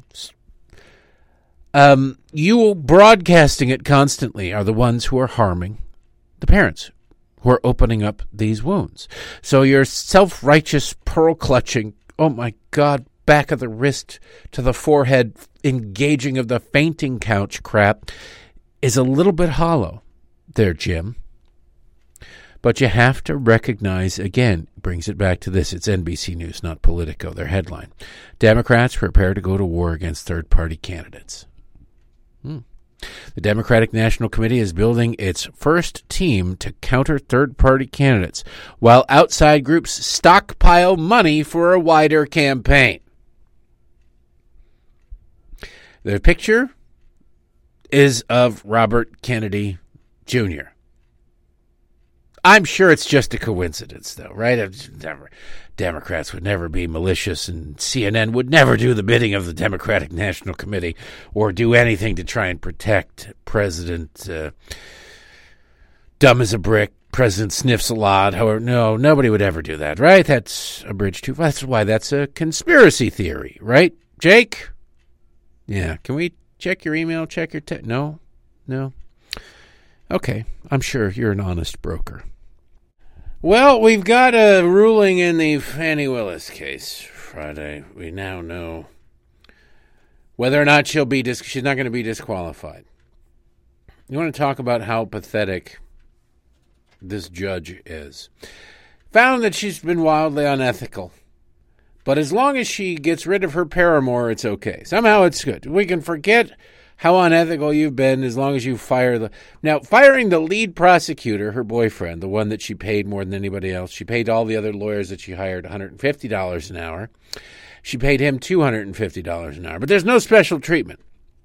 You broadcasting it constantly are the ones who are harming the parents who are opening up these wounds. So your self-righteous, pearl-clutching, oh my God, back of the wrist to the forehead, engaging of the fainting couch crap is a little bit hollow there, Jim. But you have to recognize, again, brings it back to this. It's NBC News, not Politico, their headline. Democrats prepare to go to war against third-party candidates. The Democratic National Committee is building its first team to counter third-party candidates, while outside groups stockpile money for a wider campaign. The picture is of Robert Kennedy Jr. I'm sure it's just a coincidence, though, right? Democrats would never be malicious, and CNN would never do the bidding of the Democratic National Committee or do anything to try and protect President Dumb as a Brick, President Sniffs a Lot. However, no, nobody would ever do that, right? That's a bridge too far. That's why that's a conspiracy theory, right, Jake? Yeah, can we check your email, check your No? Okay, I'm sure you're an honest broker. Well, we've got a ruling in the Fani Willis case Friday. We now know whether or not she's not going to be disqualified. You want to talk about how pathetic this judge is. Found that she's been wildly unethical. But as long as she gets rid of her paramour, it's okay. Somehow it's good. We can forget how unethical you've been as long as you fire Now, firing the lead prosecutor, her boyfriend, the one that she paid more than anybody else, she paid all the other lawyers that she hired $150 an hour. She paid him $250 an hour. But there's no special treatment.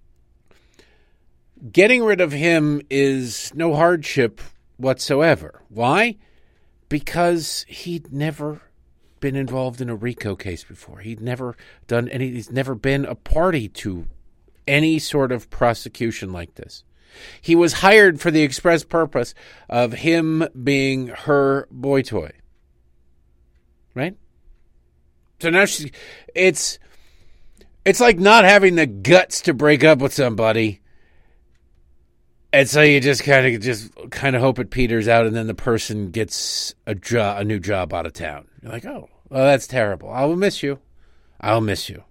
Getting rid of him is no hardship whatsoever. Why? Because he'd never been involved in a RICO case before. He's never been a party to any sort of prosecution like this. He was hired for the express purpose of him being her boy toy. Right? So now it's like not having the guts to break up with somebody. And so you just kind of hope it peters out, and then the person gets a new job out of town. You're like, oh, well, that's terrible. I will miss you. I'll miss you.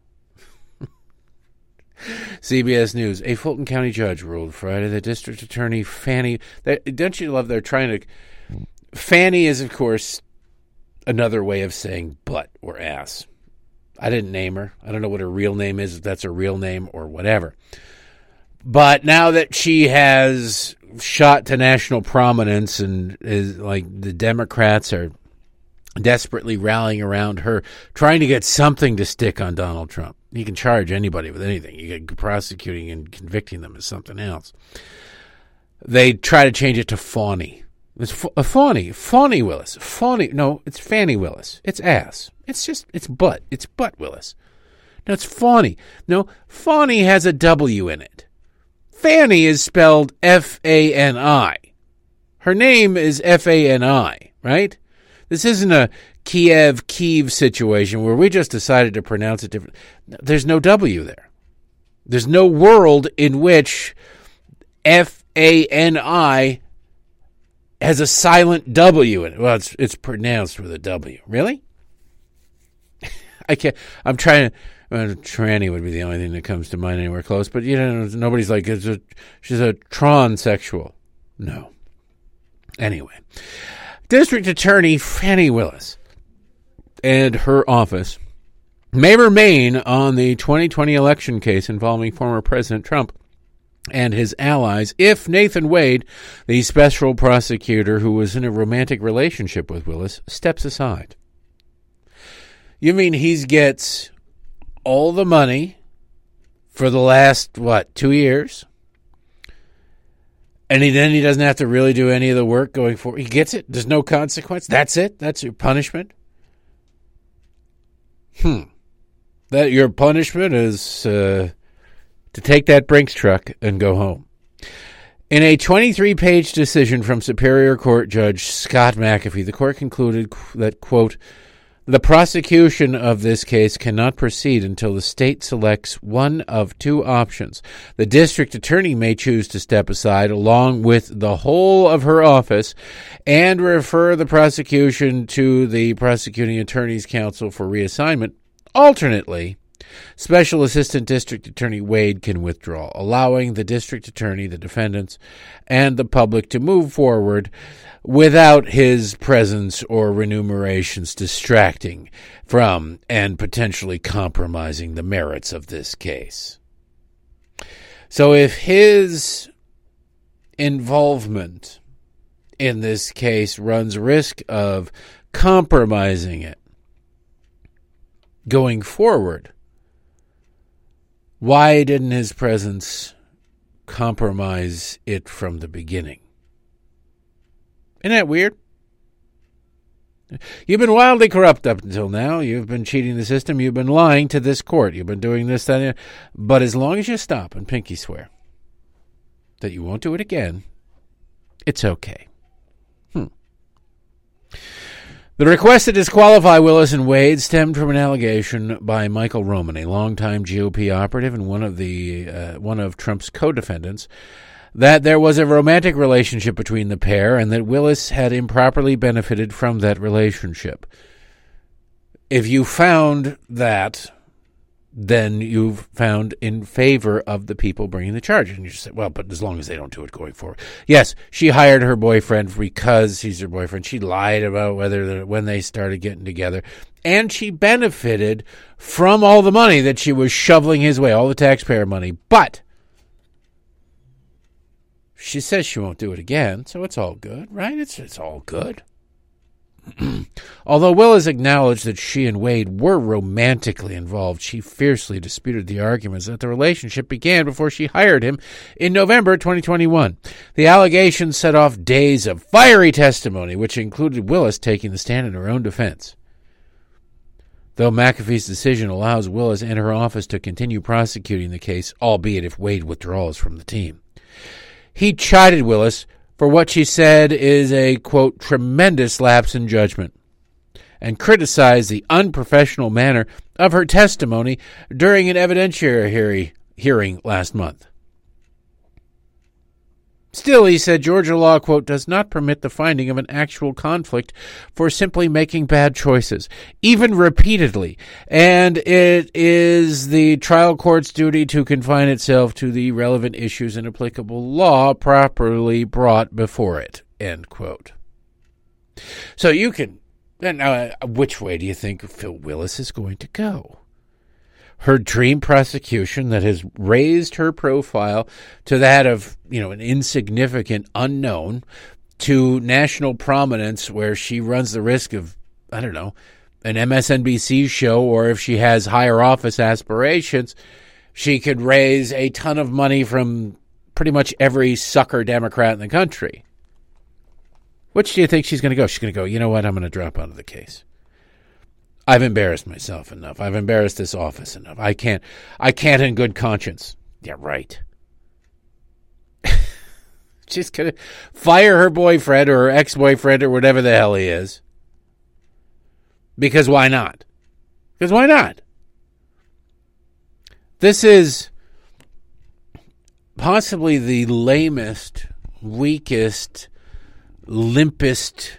CBS News. A Fulton County judge ruled Friday that District Attorney Fani... Don't you love they're trying to... Fani is, of course, another way of saying butt or ass. I didn't name her. I don't know what her real name is, if that's her real name or whatever. But now that she has shot to national prominence and is like the Democrats are desperately rallying around her, trying to get something to stick on Donald Trump. You can charge anybody with anything. You get prosecuting and convicting them as something else. They try to change it to Fani. It's Fani Willis. No, it's Fani Willis. It's ass. It's butt. It's butt Willis. No, it's Fani. No, Fani has a W in it. Fani is spelled F-A-N-I. Her name is F-A-N-I, right? This isn't a Kiev situation where we just decided to pronounce it different. There's no W there. There's no world in which F-A-N-I has a silent W in it. Well, it's pronounced with a W. Really? I can't. I'm trying to. Tranny would be the only thing that comes to mind anywhere close. But, nobody's like, she's a transsexual. No. Anyway. District Attorney Fani Willis and her office may remain on the 2020 election case involving former President Trump and his allies if Nathan Wade, the special prosecutor who was in a romantic relationship with Willis, steps aside. You mean he gets all the money for the last, 2 years? And then he doesn't have to really do any of the work going forward. He gets it. There's no consequence. That's it. That's your punishment. That your punishment is to take that Brinks truck and go home. In a 23-page decision from Superior Court Judge Scott McAfee, the court concluded that, quote, The prosecution of this case cannot proceed until the state selects one of two options. The district attorney may choose to step aside along with the whole of her office and refer the prosecution to the prosecuting attorney's counsel for reassignment. Alternately, Special Assistant District Attorney Wade can withdraw, allowing the district attorney, the defendants, and the public to move forward without his presence or remunerations distracting from and potentially compromising the merits of this case. So if his involvement in this case runs risk of compromising it going forward, why didn't his presence compromise it from the beginning? Isn't that weird? You've been wildly corrupt up until now. You've been cheating the system. You've been lying to this court. You've been doing this, that, and but as long as you stop and pinky swear that you won't do it again, it's okay. The request to disqualify Willis and Wade stemmed from an allegation by Michael Roman, a longtime GOP operative and one of Trump's co-defendants, that there was a romantic relationship between the pair and that Willis had improperly benefited from that relationship. If you found that, then you've found in favor of the people bringing the charge. And you just say, well, but as long as they don't do it going forward. Yes, she hired her boyfriend because he's her boyfriend. She lied about when they started getting together. And she benefited from all the money that she was shoveling his way, all the taxpayer money. But she says she won't do it again, so it's all good, right? It's all good. Although Willis acknowledged that she and Wade were romantically involved, she fiercely disputed the arguments that the relationship began before she hired him in November 2021. The allegations set off days of fiery testimony, which included Willis taking the stand in her own defense. Though McAfee's decision allows Willis and her office to continue prosecuting the case, albeit if Wade withdraws from the team. He chided Willis for what she said is a, quote, tremendous lapse in judgment, and criticized the unprofessional manner of her testimony during an evidentiary hearing last month. Still, he said Georgia law, quote, does not permit the finding of an actual conflict for simply making bad choices, even repeatedly, and it is the trial court's duty to confine itself to the relevant issues and applicable law properly brought before it, end quote. So you can, now, which way do you think Phil Willis is going to go? Her dream prosecution that has raised her profile to that of, an insignificant unknown to national prominence where she runs the risk of, an MSNBC show, or if she has higher office aspirations, she could raise a ton of money from pretty much every sucker Democrat in the country. Which do you think she's going to go? She's going to go, you know what, I'm going to drop out of the case. I've embarrassed myself enough. I've embarrassed this office enough. I can't in good conscience. Yeah, right. She's going to fire her boyfriend or her ex-boyfriend or whatever the hell he is. Because why not? Because why not? This is possibly the lamest, weakest, limpest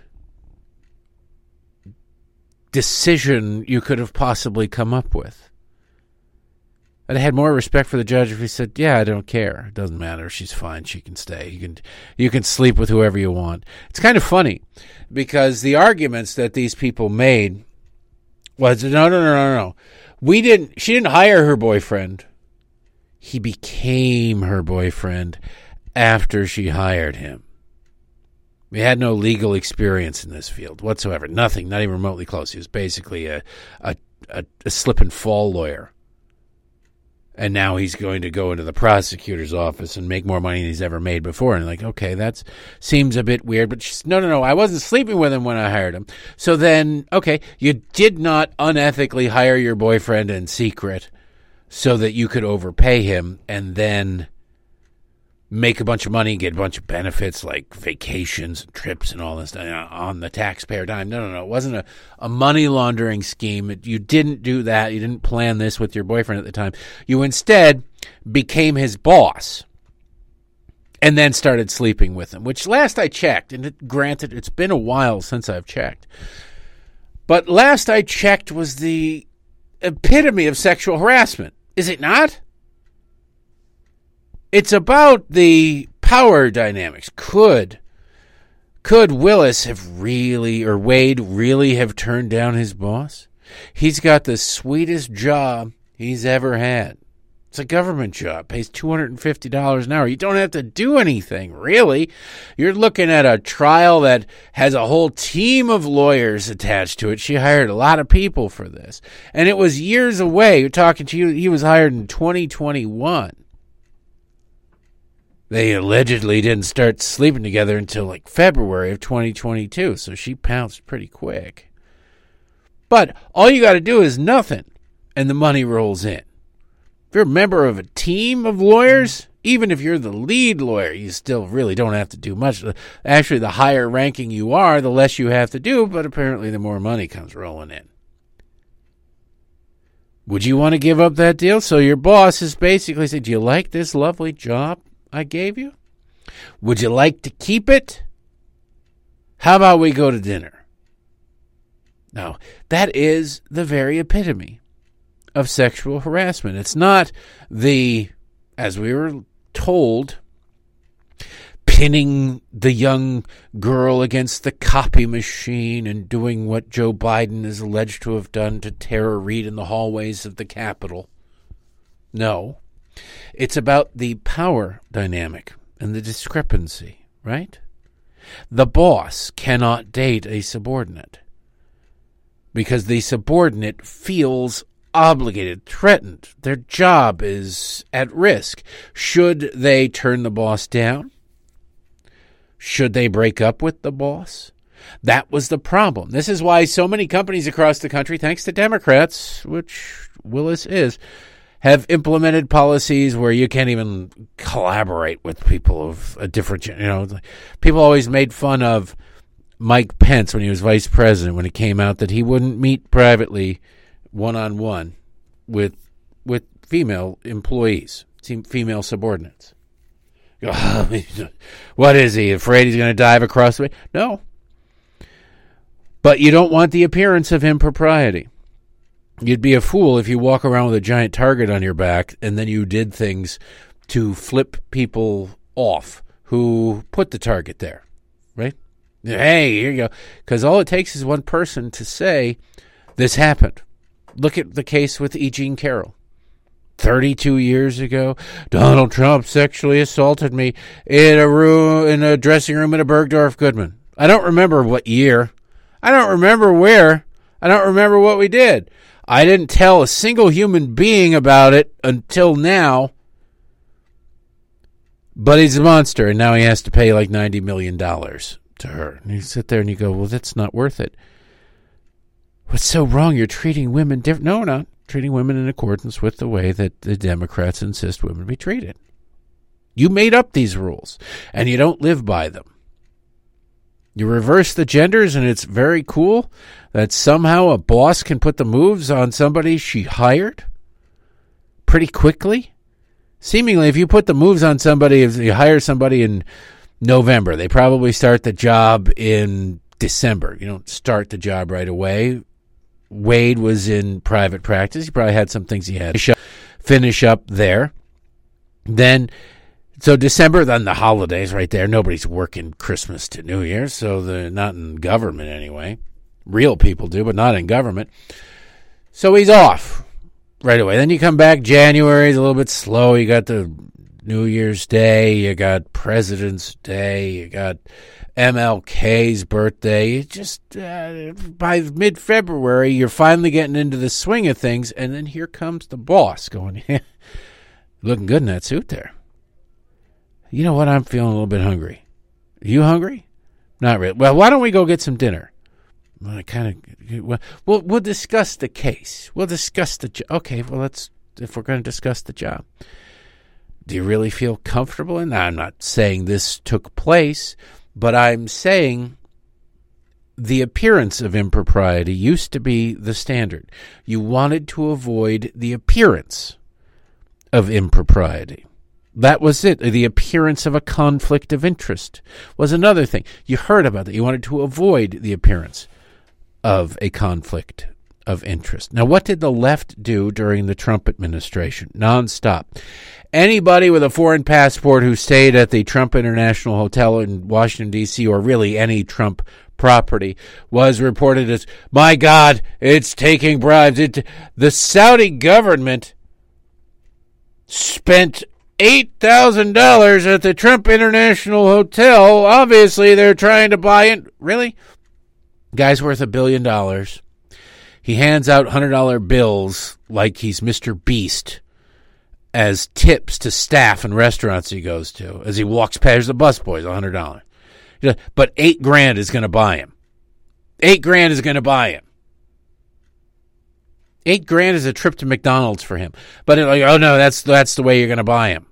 decision you could have possibly come up with. I'd had more respect for the judge if he said, yeah, I don't care. It doesn't matter. She's fine. She can stay. You can sleep with whoever you want. It's kind of funny because the arguments that these people made was, no. She didn't hire her boyfriend. He became her boyfriend after she hired him. We had no legal experience in this field whatsoever. Nothing, not even remotely close. He was basically a slip and fall lawyer. And now he's going to go into the prosecutor's office and make more money than he's ever made before. And like, okay, that seems a bit weird. But she's, no, I wasn't sleeping with him when I hired him. So then, okay, you did not unethically hire your boyfriend in secret so that you could overpay him and then make a bunch of money, get a bunch of benefits like vacations and trips and all this on the taxpayer dime. No. It wasn't a money laundering scheme. You didn't do that. You didn't plan this with your boyfriend at the time. You instead became his boss and then started sleeping with him, which last I checked, and granted, it's been a while since I've checked, but last I checked was the epitome of sexual harassment. Is it not? It's about the power dynamics. Could Willis have really, or Wade really have turned down his boss? He's got the sweetest job he's ever had. It's a government job. Pays $250 an hour. You don't have to do anything, really. You're looking at a trial that has a whole team of lawyers attached to it. She hired a lot of people for this. And it was years away. You're talking to you. He was hired in 2021. They allegedly didn't start sleeping together until like February of 2022. So she pounced pretty quick. But all you got to do is nothing, and the money rolls in. If you're a member of a team of lawyers, even if you're the lead lawyer, you still really don't have to do much. Actually, the higher ranking you are, the less you have to do, but apparently the more money comes rolling in. Would you want to give up that deal? So your boss is basically saying, do you like this lovely job I gave you? Would you like to keep it? How about we go to dinner? Now, that is the very epitome of sexual harassment. It's not the, as we were told, pinning the young girl against the copy machine and doing what Joe Biden is alleged to have done to Tara Reade in the hallways of the Capitol. No. It's about the power dynamic and the discrepancy, right? The boss cannot date a subordinate because the subordinate feels obligated, threatened. Their job is at risk. Should they turn the boss down? Should they break up with the boss? That was the problem. This is why so many companies across the country, thanks to Democrats, which Willis is, have implemented policies where you can't even collaborate with people of a different, people always made fun of Mike Pence when he was vice president, when it came out that he wouldn't meet privately one-on-one with female employees, female subordinates. What is he, afraid he's going to dive across the way? No. But you don't want the appearance of impropriety. You'd be a fool if you walk around with a giant target on your back and then you did things to flip people off who put the target there, right? Hey, here you go. Because all it takes is one person to say, this happened. Look at the case with E. Jean Carroll. 32 years ago, Donald Trump sexually assaulted me in a dressing room at a Bergdorf Goodman. I don't remember what year. I don't remember where. I don't remember what we did. I didn't tell a single human being about it until now. But he's a monster, and now he has to pay like $90 million to her. And you sit there and you go, well, that's not worth it. What's so wrong? You're treating women different. No, we're not. Treating women in accordance with the way that the Democrats insist women be treated. You made up these rules, and you don't live by them. You reverse the genders, and it's very cool that somehow a boss can put the moves on somebody she hired pretty quickly. Seemingly, if you put the moves on somebody, if you hire somebody in November, they probably start the job in December. You don't start the job right away. Wade was in private practice. He probably had some things he had to finish up there. Then, so December, then the holidays right there. Nobody's working Christmas to New Year's, so they're not in government anyway. Real people do, but not in government. So he's off right away. Then you come back January, it's a little bit slow. You got the New Year's Day, you got President's Day, you got MLK's birthday. You just, by mid-February, you're finally getting into the swing of things, and then here comes the boss going, looking good in that suit there. You know what? I'm feeling a little bit hungry. You hungry? Not really. Well, why don't we go get some dinner? We'll discuss the case. We'll discuss the job. Okay, well, if we're going to discuss the job. Do you really feel comfortable in that? I'm not saying this took place, but I'm saying the appearance of impropriety used to be the standard. You wanted to avoid the appearance of impropriety. That was it. The appearance of a conflict of interest was another thing. You heard about that. You wanted to avoid the appearance of a conflict of interest. Now, what did the left do during the Trump administration? Nonstop. Anybody with a foreign passport who stayed at the Trump International Hotel in Washington, D.C., or really any Trump property, was reported as, my God, it's taking bribes. The Saudi government spent $8,000 at the Trump International Hotel. Obviously, they're trying to buy in. Really? Guy's worth $1 billion. He hands out $100 bills like he's Mr. Beast as tips to staff and restaurants he goes to. As he walks past the busboys, $100. But $8,000 is going to buy him. $8,000 is going to buy him. $8,000 is a trip to McDonald's for him. But oh no, that's the way you're going to buy him.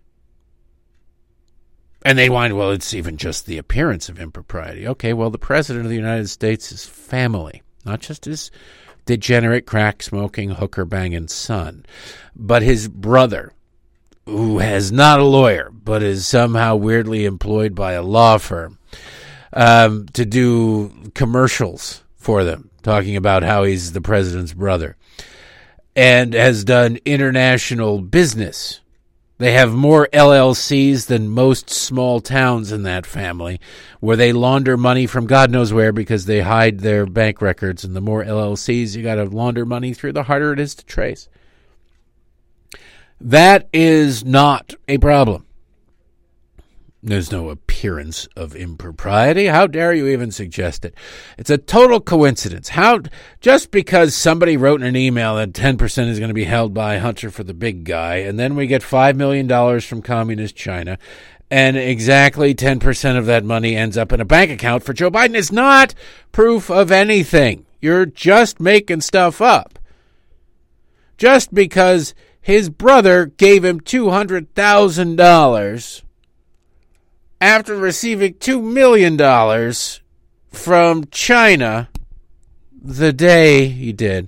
And they whine, well, it's even just the appearance of impropriety. Okay, well, the President of the United States is family, not just his degenerate, crack-smoking, hooker-banging son, but his brother, who is not a lawyer, but is somehow weirdly employed by a law firm to do commercials for them, talking about how he's the president's brother, and has done international business. They have more LLCs than most small towns in that family, where they launder money from God knows where because they hide their bank records. And the more LLCs you got to launder money through, the harder it is to trace. That is not a problem. There's no appearance of impropriety. How dare you even suggest it? It's a total coincidence. Just because somebody wrote in an email that 10% is going to be held by Hunter for the big guy, and then we get $5 million from communist China, and exactly 10% of that money ends up in a bank account for Joe Biden is not proof of anything. You're just making stuff up. Just because his brother gave him $200,000 after receiving $2 million from China the day he did,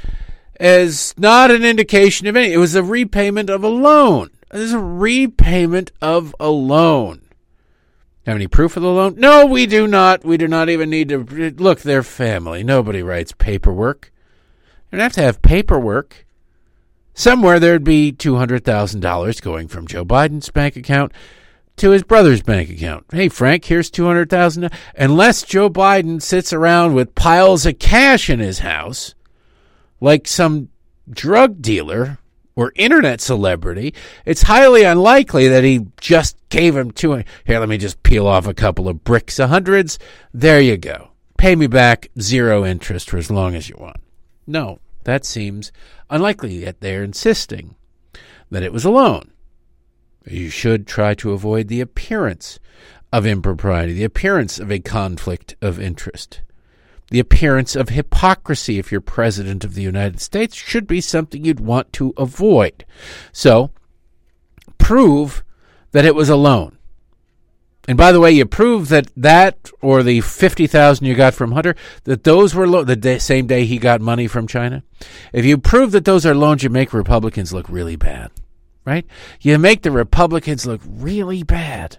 is not an indication of anything. It was a repayment of a loan. It is a repayment of a loan. Have any proof of the loan? No, we do not. We do not even need to. Look, they're family. Nobody writes paperwork. You don't have to have paperwork. Somewhere there'd be $200,000 going from Joe Biden's bank account to his brother's bank account. Hey, Frank, here's $200,000. Unless Joe Biden sits around with piles of cash in his house, like some drug dealer or internet celebrity, it's highly unlikely that he just gave him $200,000. Here, let me just peel off a couple of bricks of hundreds. There you go. Pay me back 0 interest for as long as you want. No, that seems unlikely, yet they're insisting that it was a loan. You should try to avoid the appearance of impropriety, the appearance of a conflict of interest. The appearance of hypocrisy, if you're president of the United States, should be something you'd want to avoid. So, prove that it was a loan. And by the way, you prove that or the $50,000 you got from Hunter, that those were the same day he got money from China. If you prove that those are loans, you make Republicans look really bad. Right? You make the Republicans look really bad.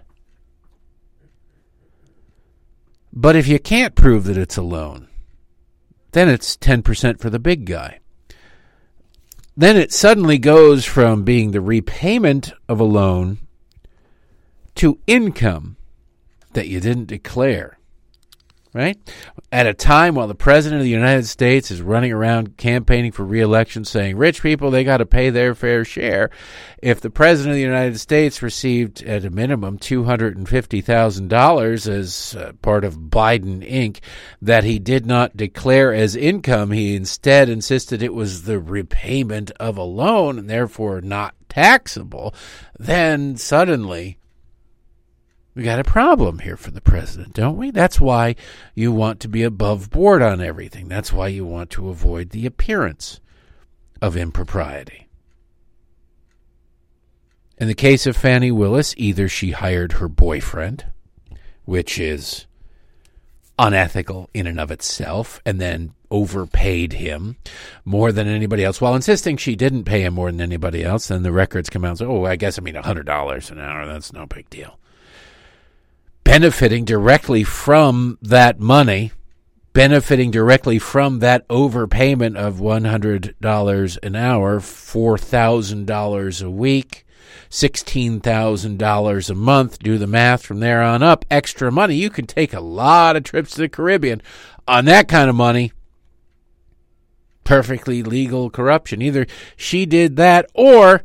But if you can't prove that it's a loan, then it's 10% for the big guy. Then it suddenly goes from being the repayment of a loan to income that you didn't declare. Right? At a time while the President of the United States is running around campaigning for re-election saying, rich people, they got to pay their fair share. If the President of the United States received, at a minimum, $250,000 as part of Biden Inc. that he did not declare as income, he instead insisted it was the repayment of a loan and therefore not taxable, then suddenly we got a problem here for the president, don't we? That's why you want to be above board on everything. That's why you want to avoid the appearance of impropriety. In the case of Fannie Willis, either she hired her boyfriend, which is unethical in and of itself, and then overpaid him more than anybody else while insisting she didn't pay him more than anybody else. Then the records come out and say, $100 an hour, that's no big deal. Benefiting directly from that money, benefiting directly from that overpayment of $100 an hour, $4,000 a week, $16,000 a month, do the math from there on up, extra money. You can take a lot of trips to the Caribbean on that kind of money. Perfectly legal corruption. Either she did that or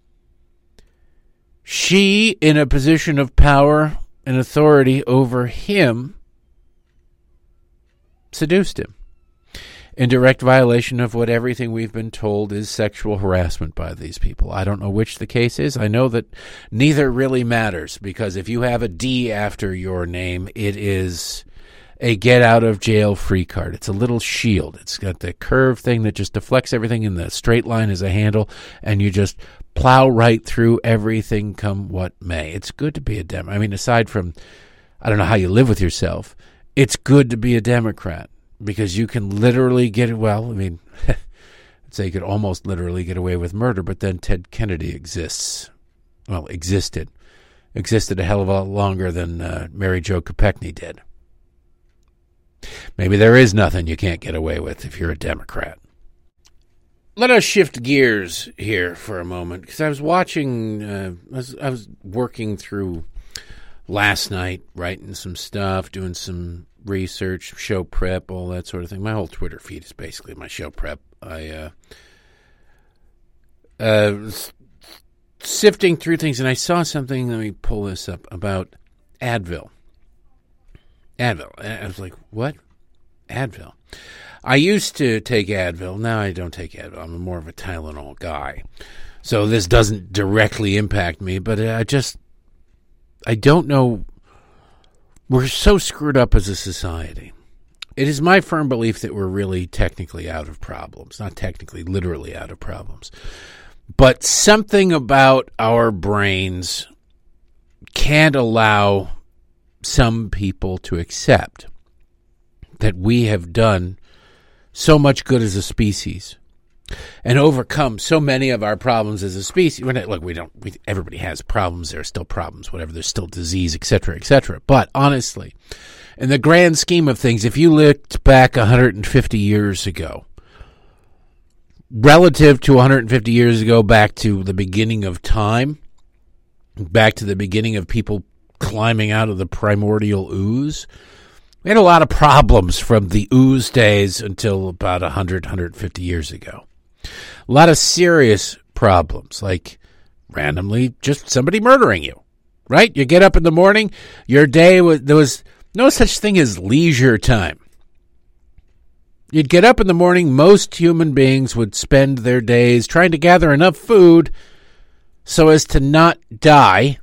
she, in a position of power and authority over him, seduced him in direct violation of what everything we've been told is sexual harassment by these people. I don't know which the case is. I know that neither really matters, because if you have a D after your name, it is a get-out-of-jail-free card. It's a little shield. It's got the curved thing that just deflects everything, and the straight line is a handle, and you just plow right through everything come what may. It's good to be a Democrat. I mean, aside from, I don't know how you live with yourself, it's good to be a Democrat, because you can literally get, well, I mean, I'd say you could almost literally get away with murder, but then Ted Kennedy existed a hell of a lot longer than Mary Jo Kopechne did. Maybe there is nothing you can't get away with if you're a Democrat. Let us shift gears here for a moment, because I was watching, I was working through last night, writing some stuff, doing some research, show prep, all that sort of thing. My whole Twitter feed is basically my show prep. I sifting through things, and I saw something, let me pull this up, about Advil. I was like, what? Advil. I used to take Advil. Now I don't take Advil. I'm more of a Tylenol guy. So this doesn't directly impact me, but I don't know. We're so screwed up as a society. It is my firm belief that we're really technically out of problems. Not technically, literally out of problems. But something about our brains can't allow some people to accept that we have done so much good as a species and overcome so many of our problems as a species. Look, everybody has problems. There are still problems, whatever. There's still disease, et cetera, et cetera. But honestly, in the grand scheme of things, if you looked back 150 years ago, relative to 150 years ago, back to the beginning of time, back to the beginning of people climbing out of the primordial ooze, we had a lot of problems from the ooze days until about 150 years ago. A lot of serious problems, like randomly just somebody murdering you, right? You get up in the morning, your day there was no such thing as leisure time. You'd get up in the morning, most human beings would spend their days trying to gather enough food so as to not die,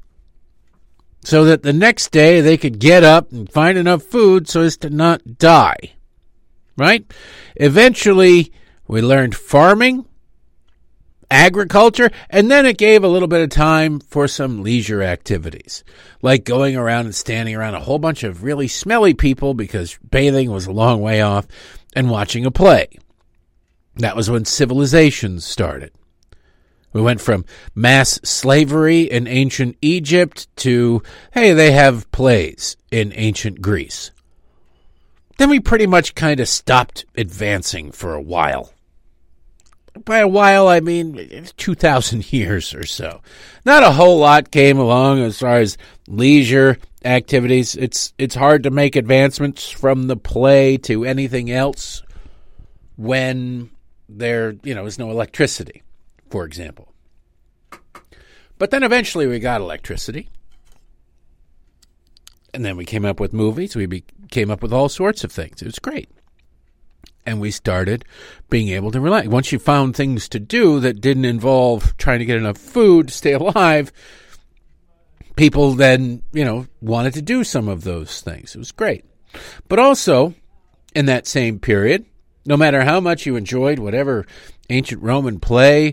so that the next day they could get up and find enough food so as to not die, right? Eventually, we learned farming, agriculture, and then it gave a little bit of time for some leisure activities, like going around and standing around a whole bunch of really smelly people because bathing was a long way off, and watching a play. That was when civilizations started. We went from mass slavery in ancient Egypt to, hey, they have plays in ancient Greece. Then we pretty much kind of stopped advancing for a while. By a while, I mean 2,000 years or so. Not a whole lot came along as far as leisure activities. It's hard to make advancements from the play to anything else when there, is no electricity, for example. But then eventually we got electricity. And then we came up with movies. We came up with all sorts of things. It was great. And we started being able to relax. Once you found things to do that didn't involve trying to get enough food to stay alive, people then, wanted to do some of those things. It was great. But also, in that same period, no matter how much you enjoyed whatever ancient Roman play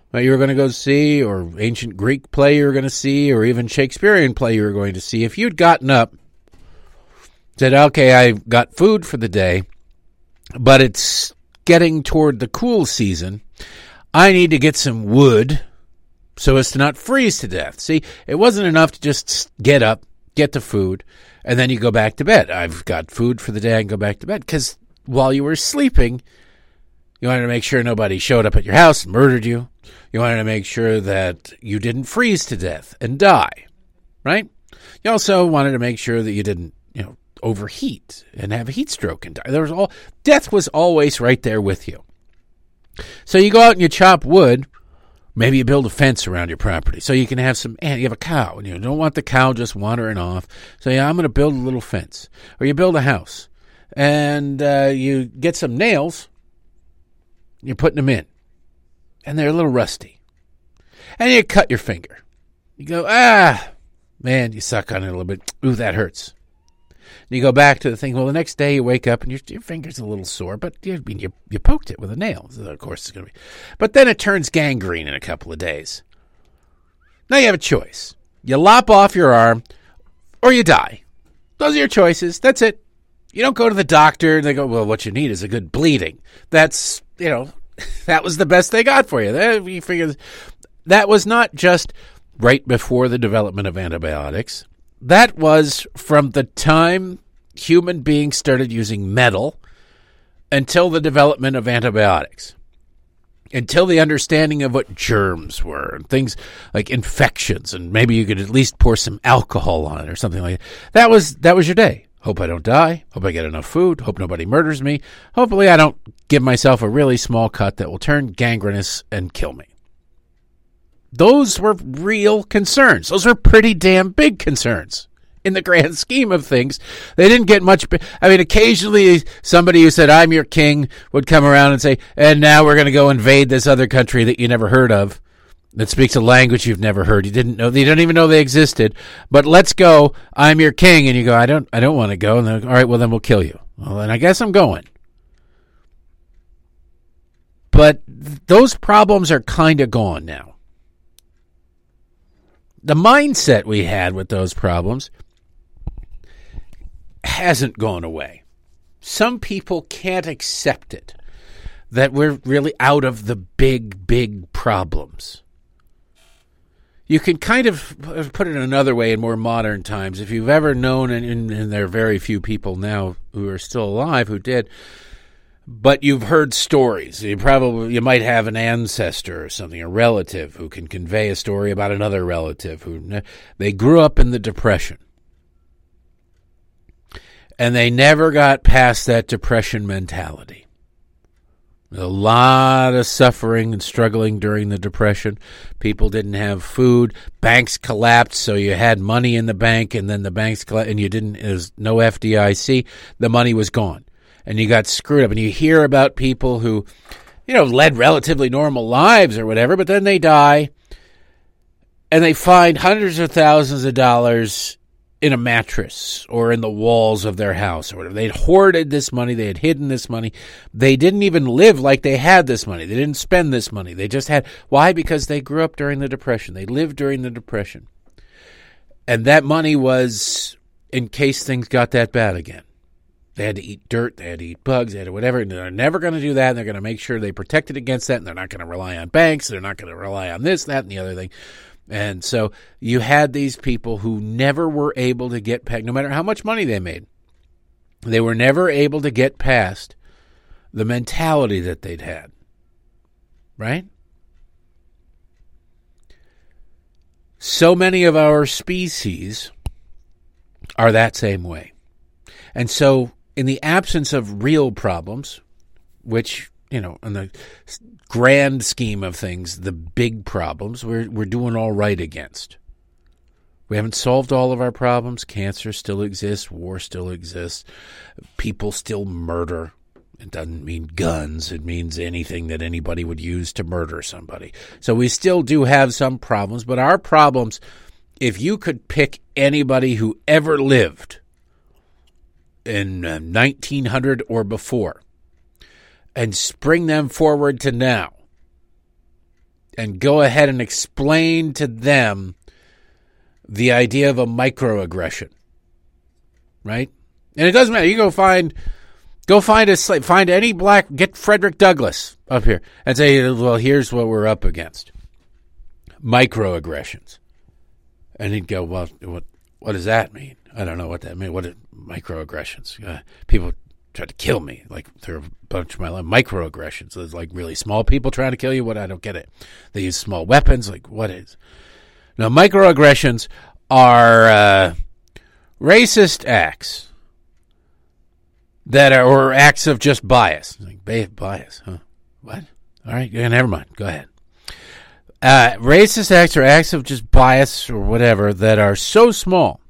that you were going to go see, or ancient Greek play you were going to see, or even Shakespearean play you were going to see, if you'd gotten up, said, okay, I've got food for the day, but it's getting toward the cool season, I need to get some wood so as to not freeze to death. See, it wasn't enough to just get up, get the food, and then you go back to bed. I've got food for the day, I can go back to bed. Because while you were sleeping, you wanted to make sure nobody showed up at your house and murdered you. You wanted to make sure that you didn't freeze to death and die, right? You also wanted to make sure that you didn't, overheat and have a heat stroke and die. Death was always right there with you. So you go out and you chop wood. Maybe you build a fence around your property so you can have you have a cow and you don't want the cow just wandering off. So I'm going to build a little fence. Or you build a house and you get some nails, you're putting them in, and they're a little rusty. And you cut your finger. You go, man, you suck on it a little bit. Ooh, that hurts. And you go back to the thing. Well, the next day you wake up and your finger's a little sore, but you poked it with a nail. So of course it's going to be. But then it turns gangrene in a couple of days. Now you have a choice. You lop off your arm or you die. Those are your choices. That's it. You don't go to the doctor and they go, well, what you need is a good bleeding. That's, that was the best they got for you. You figure that was not just right before the development of antibiotics. That was from the time human beings started using metal until the development of antibiotics, until the understanding of what germs were and things like infections, and maybe you could at least pour some alcohol on it or something like that. That was your day. Hope I don't die. Hope I get enough food. Hope nobody murders me. Hopefully I don't give myself a really small cut that will turn gangrenous and kill me. Those were real concerns. Those were pretty damn big concerns in the grand scheme of things. They didn't get much. Occasionally somebody who said, I'm your king, would come around and say, and now we're going to go invade this other country that you never heard of, that speaks a language you've never heard. You didn't even know they existed. But let's go. I'm your king. And you go, I don't want to go. And they're like, all right, well, then we'll kill you. Well, then I guess I'm going. But those problems are kind of gone now. The mindset we had with those problems hasn't gone away. Some people can't accept it, that we're really out of the big, big problems. You can kind of put it another way in more modern times. If you've ever known, and there are very few people now who are still alive who did, but you've heard stories. You might have an ancestor or something, a relative who can convey a story about another relative who they grew up in the Depression. And they never got past that Depression mentality. A lot of suffering and struggling during the Depression. People didn't have food. Banks collapsed, so you had money in the bank, and then the banks collapsed, and there's no FDIC. The money was gone. And you got screwed up. And you hear about people who, led relatively normal lives or whatever, but then they die and they find hundreds of thousands of dollars in a mattress or in the walls of their house or whatever. They'd hoarded this money. They had hidden this money. They didn't even live like they had this money. They didn't spend this money. They just had. Why? Because they grew up during the Depression. They lived during the Depression. And that money was in case things got that bad again. They had to eat dirt, they had to eat bugs, they had to whatever, and they're never going to do that, and they're going to make sure they protected against that, and they're not going to rely on banks, they're not going to rely on this, that, and the other thing. And so you had these people who never were able to get past, no matter how much money they made, they were never able to get past the mentality that they'd had. Right? So many of our species are that same way. And so in the absence of real problems, which, in the grand scheme of things, the big problems, we're doing all right against. We haven't solved all of our problems. Cancer still exists. War still exists. People still murder. It doesn't mean guns. It means anything that anybody would use to murder somebody. So we still do have some problems, but our problems, if you could pick anybody who ever lived in 1900 or before and bring them forward to now, and go ahead and explain to them the idea of a microaggression, right? And it doesn't matter. You go find any black, get Frederick Douglass up here and say, well, here's what we're up against. Microaggressions. And he'd go, well, what does that mean? I don't know what that means. What are microaggressions? People try to kill me, like through a bunch of my life. Microaggressions. There's like really small people trying to kill you. What? I don't get it. They use small weapons. Like, what is? Now, microaggressions are racist acts that are, or acts of just bias. Like, bias, huh? What? All right, yeah, never mind. Go ahead. Racist acts or acts of just bias or whatever that are so small,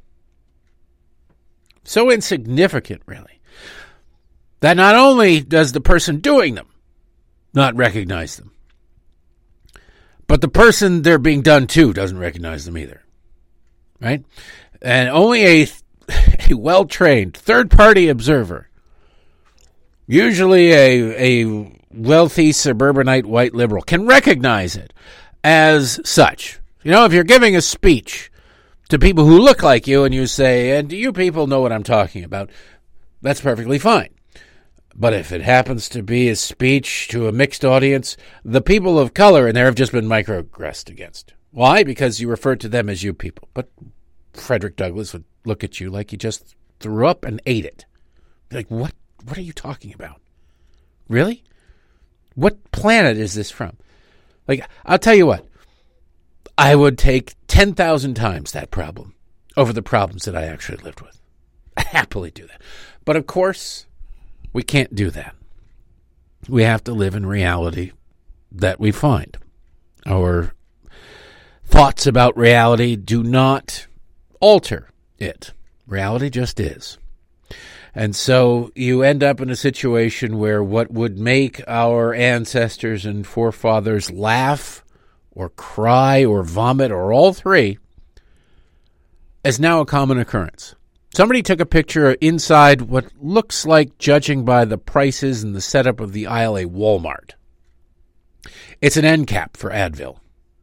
so insignificant, really, that not only does the person doing them not recognize them, but the person they're being done to doesn't recognize them either, right? And only a well-trained third-party observer, usually a wealthy suburbanite white liberal, can recognize it as such. You know, if you're giving a speech to people who look like you and you say, and do you people know what I'm talking about, that's perfectly fine. But if it happens to be a speech to a mixed audience, the people of color in there have just been microaggressed against. Why? Because you referred to them as you people. But Frederick Douglass would look at you like you just threw up and ate it. Like, what are you talking about? Really? What planet is this from? Like, I'll tell you what, I would take 10,000 times that problem over the problems that I actually lived with. I happily do that. But of course, we can't do that. We have to live in reality that we find. Our thoughts about reality do not alter it. Reality just is. And so you end up in a situation where what would make our ancestors and forefathers laugh or cry or vomit or all three is now a common occurrence. Somebody took a picture inside what looks like, judging by the prices and the setup of the aisle, a Walmart. It's an end cap for Advil.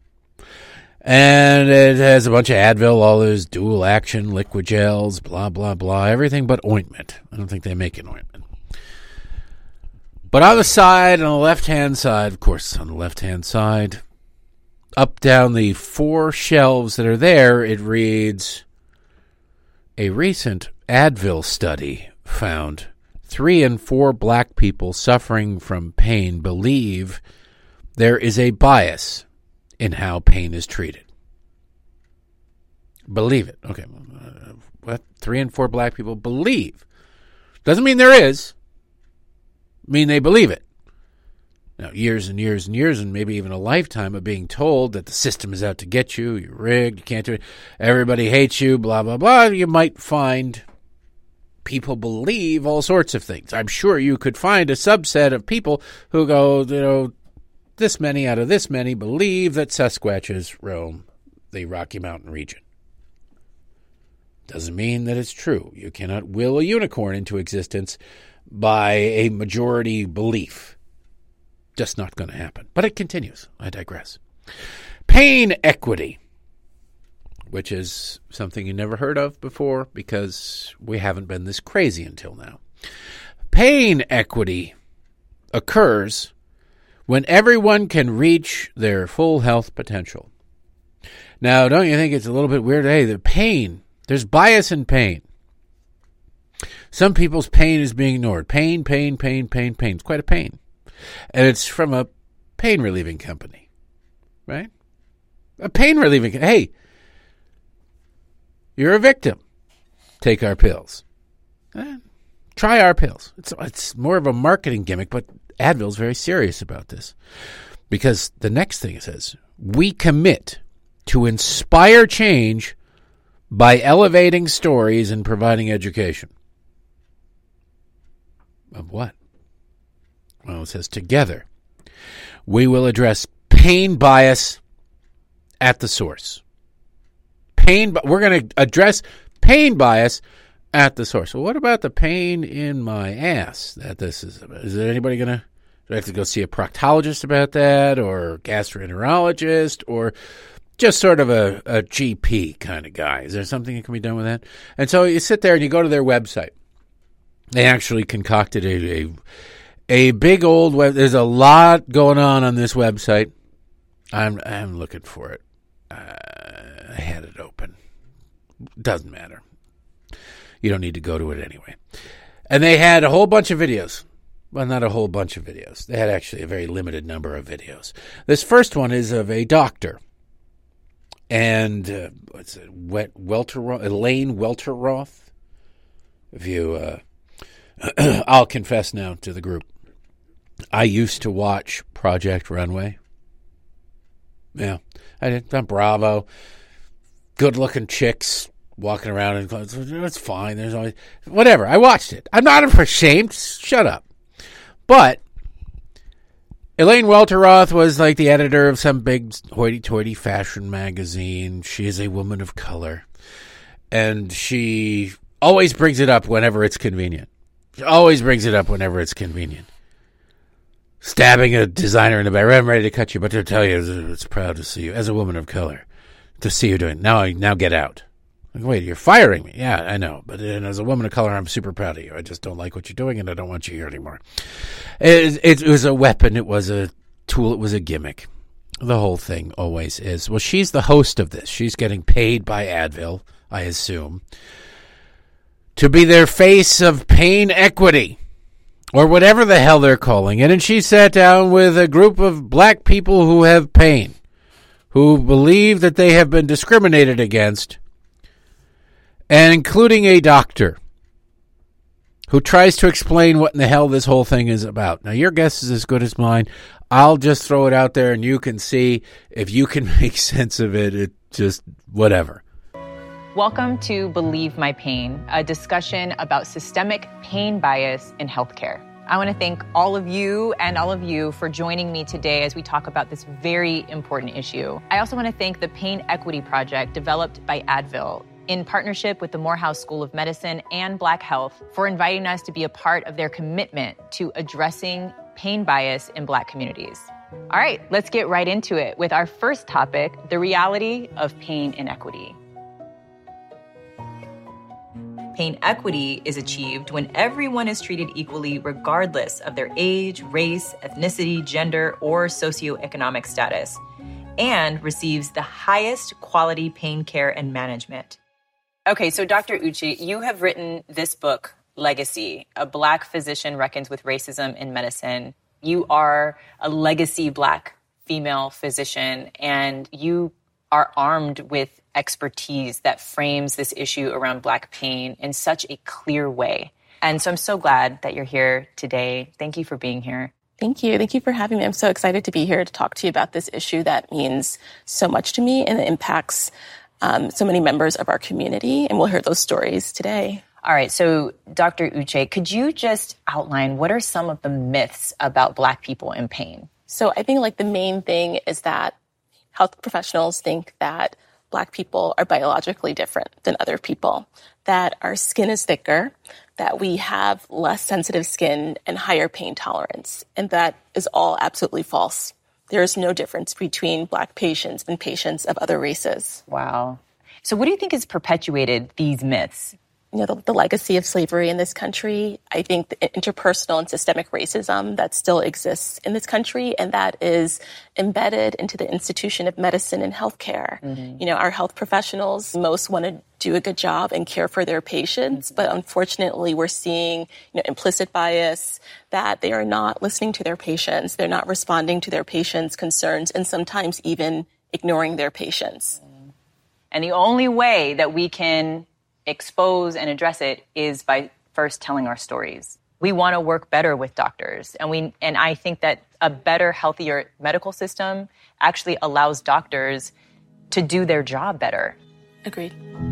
And it has a bunch of Advil, all those dual action liquid gels, blah, blah, blah, everything but ointment. I don't think they make an ointment. But on the side, on the left-hand side, of course, on the left-hand side, up down the 4 shelves that are there, it reads, a recent Advil study found 3 in 4 black people suffering from pain believe there is a bias in how pain is treated. Believe it. Okay. What? 3 in 4 black people believe. Doesn't mean there is. Mean they believe it. Now, years and years and years and maybe even a lifetime of being told that the system is out to get you, you're rigged, you can't do it, everybody hates you, blah, blah, blah, you might find people believe all sorts of things. I'm sure you could find a subset of people who go, you know, this many out of this many believe that Sasquatches roam the Rocky Mountain region. Doesn't mean that it's true. You cannot will a unicorn into existence by a majority belief. Just not going to happen. But it continues. I digress. Pain equity, which is something you never heard of before because we haven't been this crazy until now. Pain equity occurs when everyone can reach their full health potential. Now, don't you think it's a little bit weird? Hey, the pain, there's bias in pain. Some people's pain is being ignored. Pain. It's quite a pain. And it's from a pain relieving company, right? A pain relieving. Hey, you're a victim. Take our pills. Try our pills. It's more of a marketing gimmick, but Advil's very serious about this. Because the next thing it says, we commit to inspire change by elevating stories and providing education. Of what? Well, it says, together, we will address pain bias at the source. We're going to address pain bias at the source. Well, what about the pain in my ass that this is about? Is anybody going to Do I have to go see a proctologist about that, or a gastroenterologist, or just sort of a GP kind of guy? Is there something that can be done with that? And so you sit there and you go to their website. They actually concocted a big old web. There's a lot going on this website. I'm looking for it. I had it open. Doesn't matter. You don't need to go to it anyway. And they had a whole bunch of videos. Well, not a whole bunch of videos. They had actually a very limited number of videos. This first one is of a doctor. And what's it? Elaine Welteroth. If you, I'll confess now to the group. I used to watch Project Runway. Yeah, I did. On Bravo. Good-looking chicks walking around in clothes. It's fine. There's always whatever. I watched it. I'm not ashamed. Shut up. But Elaine Welteroth was like the editor of some big hoity-toity fashion magazine. She is a woman of color, and she always brings it up whenever it's convenient. She always brings it up whenever it's convenient. Stabbing a designer in the back. I'm ready to cut you, but to tell you, it's proud to see you as a woman of color. To see you doing now get out. Like, wait, you're firing me? Yeah, I know, but as a woman of color, I'm super proud of you. I just don't like what you're doing, and I don't want you here anymore. It was a weapon. It was a tool. It was a gimmick. The whole thing always is. Well, she's the host of this. She's getting paid by Advil, I assume, to be their face of pain equity, or whatever the hell they're calling it. And she sat down with a group of black people who have pain, who believe that they have been discriminated against, and including a doctor who tries to explain what in the hell this whole thing is about. Now, your guess is as good as mine. I'll just throw it out there, and you can see if you can make sense of it. It just whatever. Welcome to Believe My Pain, a discussion about systemic pain bias in healthcare. I want to thank all of you for joining me today as we talk about this very important issue. I also want to thank the Pain Equity Project developed by Advil in partnership with the Morehouse School of Medicine and Black Health for inviting us to be a part of their commitment to addressing pain bias in Black communities. All right, let's get right into it with our first topic, the reality of pain inequity. Pain equity is achieved when everyone is treated equally regardless of their age, race, ethnicity, gender, or socioeconomic status, and receives the highest quality pain care and management. Okay, so Dr. Uche, you have written this book, Legacy, A Black Physician Reckons with Racism in Medicine. You are a legacy Black female physician, and you are armed with expertise that frames this issue around Black pain in such a clear way. And so I'm so glad that you're here today. Thank you for being here. Thank you. Thank you for having me. I'm so excited to be here to talk to you about this issue that means so much to me and it impacts so many members of our community. And we'll hear those stories today. All right. So Dr. Uche, could you just outline what are some of the myths about Black people in pain? So I think the main thing is that health professionals think that Black people are biologically different than other people, that our skin is thicker, that we have less sensitive skin and higher pain tolerance. And that is all absolutely false. There is no difference between Black patients and patients of other races. Wow. So what do you think has perpetuated these myths? The legacy of slavery in this country, I think the interpersonal and systemic racism that still exists in this country, and that is embedded into the institution of medicine and healthcare. Mm-hmm. Our health professionals, most want to do a good job and care for their patients, but unfortunately we're seeing implicit bias, that they are not listening to their patients, they're not responding to their patients' concerns, and sometimes even ignoring their patients. And the only way that we can expose and address it is by first telling our stories. We want to work better with doctors, and I think that a better, healthier medical system actually allows doctors to do their job better. Agreed.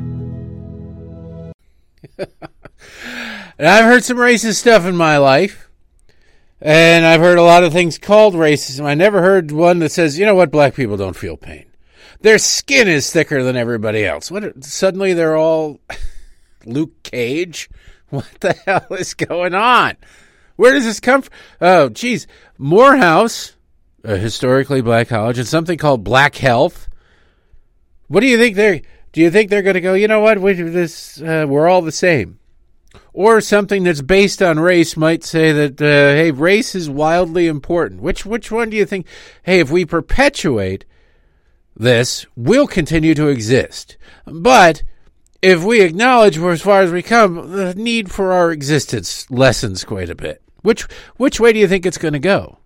And I've heard some racist stuff in my life, and I've heard a lot of things called racism. I never heard one that says, Black people don't feel pain. Their skin is thicker than everybody else. Suddenly they're all Luke Cage? What the hell is going on? Where does this come from? Oh, geez. Morehouse, a historically black college, and something called Black Health. What do you think do you think they're going to go, you know what, we're all the same? Or something that's based on race might say that, hey, race is wildly important. Which one do you think, hey, if we perpetuate this, we'll continue to exist. But if we acknowledge we're as far as we come, the need for our existence lessens quite a bit. Which way do you think it's going to go?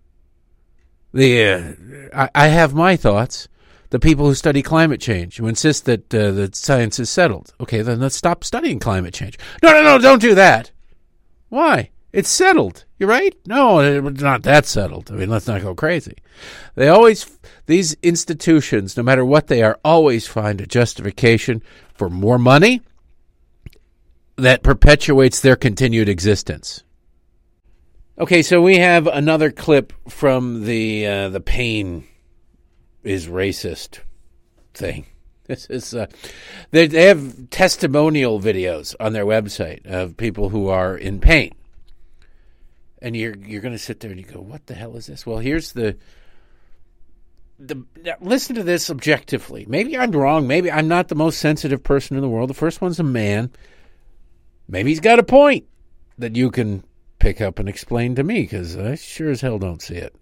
I have my thoughts. The people who study climate change, who insist that science is settled. Okay, then let's stop studying climate change. No, don't do that. Why? It's settled. You're right? No, it's not that settled. I mean, let's not go crazy. These institutions, no matter what they are, always find a justification for more money that perpetuates their continued existence. Okay, so we have another clip from the pain is racist thing. This is they have testimonial videos on their website of people who are in pain, and you're going to sit there and you go, "What the hell is this?" Well, here's the listen to this objectively. Maybe I'm wrong. Maybe I'm not the most sensitive person in the world. The first one's a man. Maybe he's got a point that you can pick up and explain to me, because I sure as hell don't see it.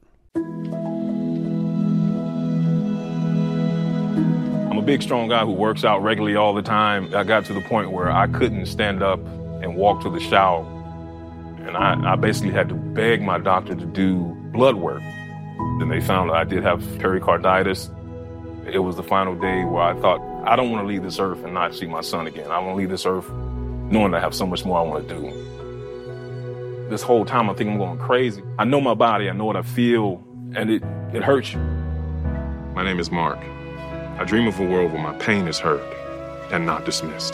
I'm a big, strong guy who works out regularly all the time. I got to the point where I couldn't stand up and walk to the shower. And I basically had to beg my doctor to do blood work. Then they found I did have pericarditis. It was the final day where I thought, I don't want to leave this earth and not see my son again. I want to leave this earth knowing I have so much more I want to do. This whole time I think I'm going crazy. I know my body, I know what I feel, and it hurts you. My name is Mark. I dream of a world where my pain is heard and not dismissed.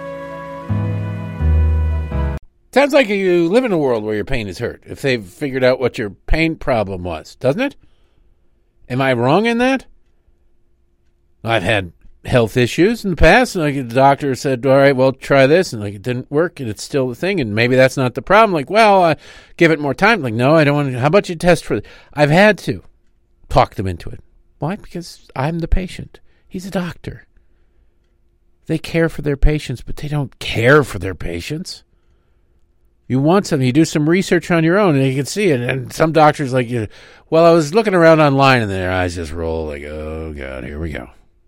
Sounds like you live in a world where your pain is heard, if they've figured out what your pain problem was, doesn't it? Am I wrong in that? I've had health issues in the past, and the doctor said, all right, well, try this, and it didn't work, and it's still the thing, and maybe that's not the problem. Give it more time. No, I don't want to. How about you test for it? I've had to talk them into it. Why? Because I'm the patient. He's a doctor. They care for their patients, but they don't care for their patients. You want something, you do some research on your own, and you can see it. And some doctors I was looking around online, and their eyes just roll like, oh, God, here we go.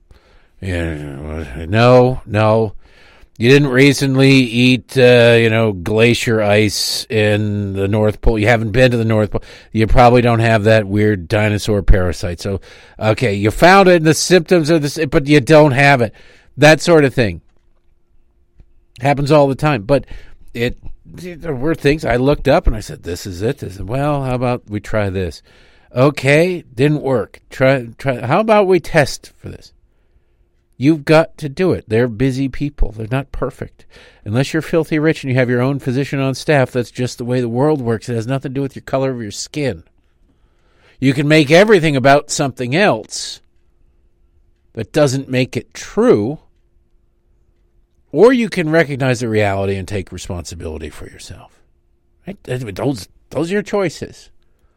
Yeah, no. You didn't recently eat, glacier ice in the North Pole. You haven't been to the North Pole. You probably don't have that weird dinosaur parasite. So, okay, you found it in the symptoms of this, but you don't have it. That sort of thing happens all the time. But there were things I looked up and I said, this is it. Well, how about we try this? Okay, didn't work. Try. How about we test for this? You've got to do it. They're busy people. They're not perfect. Unless you're filthy rich and you have your own physician on staff, that's just the way the world works. It has nothing to do with your color of your skin. You can make everything about something else that doesn't make it true, or you can recognize the reality and take responsibility for yourself. Right? Those are your choices.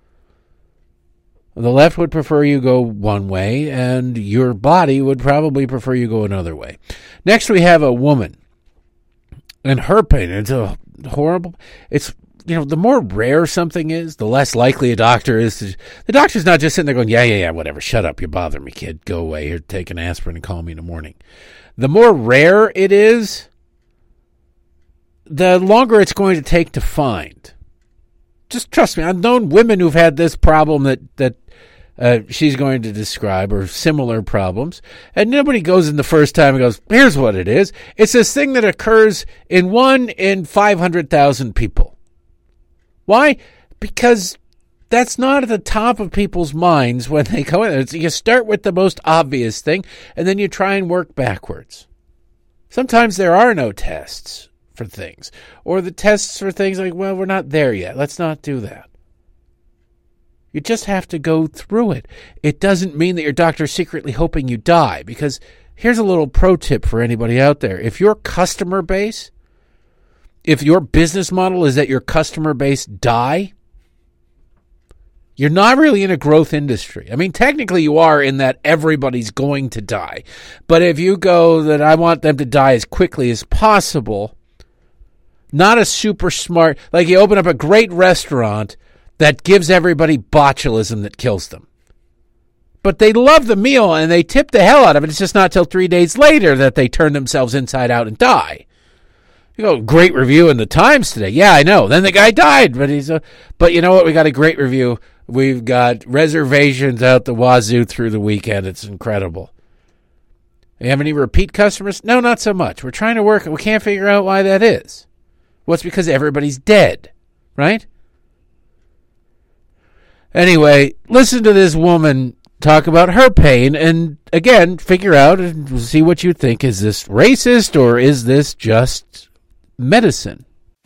The left would prefer you go one way, and your body would probably prefer you go another way. Next, we have a woman, and her pain. It's a horrible. It's the more rare something is, the less likely a doctor is to. The doctor's not just sitting there going, yeah, whatever. Shut up, you bother me, kid. Go away. Here, take an aspirin and call me in the morning. The more rare it is, the longer it's going to take to find. Just trust me. I've known women who've had this problem that she's going to describe, or similar problems, and nobody goes in the first time and goes, here's what it is. It's this thing that occurs in 1 in 500,000 people. Why? Because that's not at the top of people's minds when they go in. You start with the most obvious thing, and then you try and work backwards. Sometimes there are no tests for things, or the tests for things we're not there yet. Let's not do that. You just have to go through it. It doesn't mean that your doctor's secretly hoping you die, because here's a little pro tip for anybody out there. If your customer base, if your business model is that your customer base die, You're not really in a growth industry. I mean, technically you are in that everybody's going to die. But if you go that I want them to die as quickly as possible, not a super smart, like you open up a great restaurant that gives everybody botulism that kills them. But they love the meal and they tip the hell out of it. It's just not till 3 days later that they turn themselves inside out and die. You go, great review in the Times today. Yeah, I know. Then the guy died, but you know what? We got a great review. We've got reservations out the wazoo through the weekend. It's incredible. You have any repeat customers? No, not so much. We're trying to work. We can't figure out why that is. Well, it's because everybody's dead, right? Anyway, listen to this woman talk about her pain and, again, figure out and see what you think. Is this racist or is this just medicine?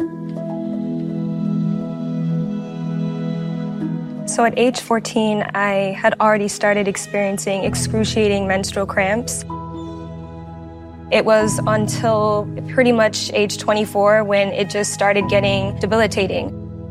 So at age 14, I had already started experiencing excruciating menstrual cramps. It was until pretty much age 24 when it just started getting debilitating.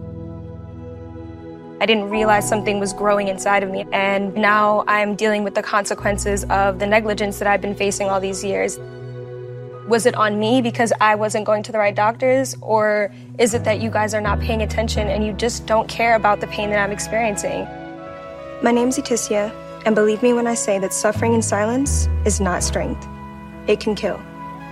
I didn't realize something was growing inside of me, and now I'm dealing with the consequences of the negligence that I've been facing all these years. Was it on me because I wasn't going to the right doctors, or is it that you guys are not paying attention and you just don't care about the pain that I'm experiencing? My name's Eticia, and believe me when I say that suffering in silence is not strength. It can kill.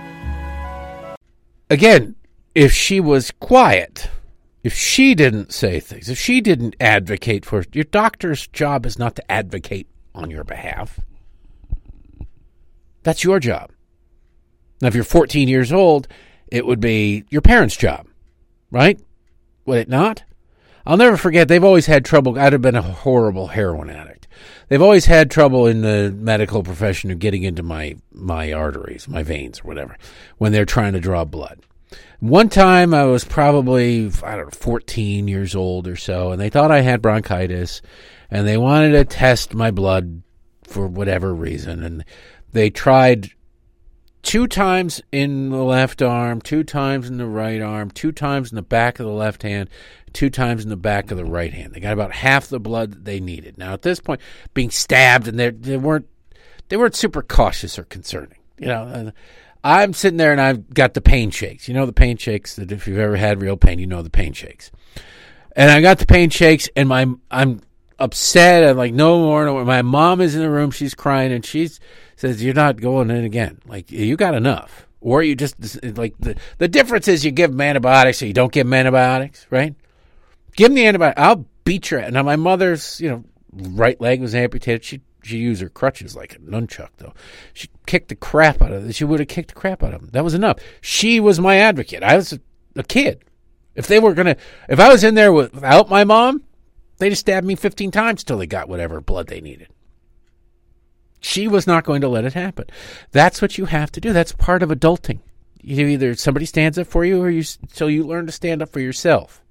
Again, if she was quiet, if she didn't say things, if she didn't advocate for it, your doctor's job is not to advocate on your behalf. That's your job. Now, if you're 14 years old, it would be your parents' job, right? Would it not? I'll never forget, they've always had trouble. I'd have been a horrible heroin addict. They've always had trouble in the medical profession of getting into my arteries, my veins or whatever, when they're trying to draw blood. One time I was probably, 14 years old or so, and they thought I had bronchitis, and they wanted to test my blood for whatever reason, and they tried 2 times in the left arm, 2 times in the right arm, 2 times in the back of the left hand, 2 times in the back of the right hand. They got about half the blood that they needed. Now, at this point, being stabbed, and they weren't super cautious or concerning. You know, I'm sitting there and I've got the pain shakes. You know the pain shakes that if you've ever had real pain, you know the pain shakes. And I got the pain shakes, and I'm upset. I'm like, no more. My mom is in the room. She's crying, and she says, you're not going in again. Like, you got enough. Or you just, like, the difference is you give them antibiotics or you don't give them antibiotics, right? Give them the antibiotic. I'll beat your ass. Now, my mother's, right leg was amputated. She used her crutches like a nunchuck, though. She kicked the crap out of it. She would have kicked the crap out of them. That was enough. She was my advocate. I was a kid. If I was in there without my mom, they'd have stabbed me 15 times till they got whatever blood they needed. She was not going to let it happen. That's what you have to do. That's part of adulting. Either somebody stands up for you or you learn to stand up for yourself.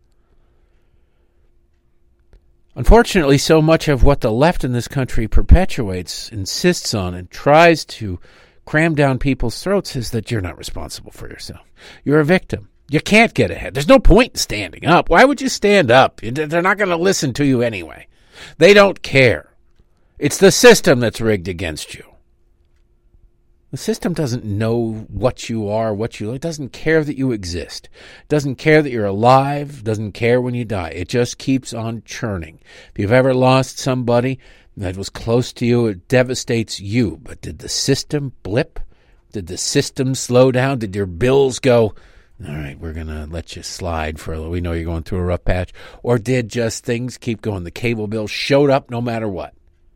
Unfortunately, so much of what the left in this country perpetuates, insists on, and tries to cram down people's throats is that you're not responsible for yourself. You're a victim. You can't get ahead. There's no point in standing up. Why would you stand up? They're not going to listen to you anyway. They don't care. It's the system that's rigged against you. The system doesn't know what you are, it doesn't care that you exist. It doesn't care that you're alive. It doesn't care when you die. It just keeps on churning. If you've ever lost somebody that was close to you, it devastates you. But did the system blip? Did the system slow down? Did your bills go, all right, we're going to let you slide we know you're going through a rough patch? Or did just things keep going? The cable bill showed up no matter what.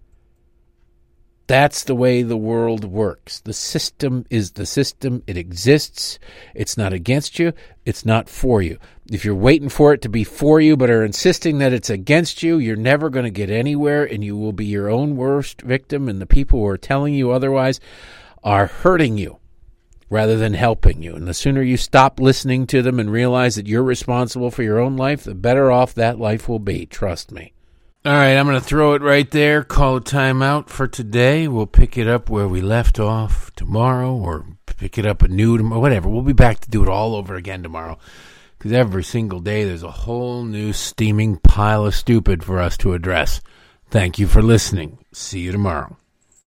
That's the way the world works. The system is the system. It exists. It's not against you. It's not for you. If you're waiting for it to be for you but are insisting that it's against you, you're never going to get anywhere, and you will be your own worst victim, and the people who are telling you otherwise are hurting you rather than helping you. And the sooner you stop listening to them and realize that you're responsible for your own life, the better off that life will be. Trust me. All right, I'm going to throw it right there, call a timeout for today. We'll pick it up where we left off tomorrow or pick it up anew tomorrow, whatever. We'll be back to do it all over again tomorrow. because every single day there's a whole new steaming pile of stupid for us to address. Thank you for listening. See you tomorrow.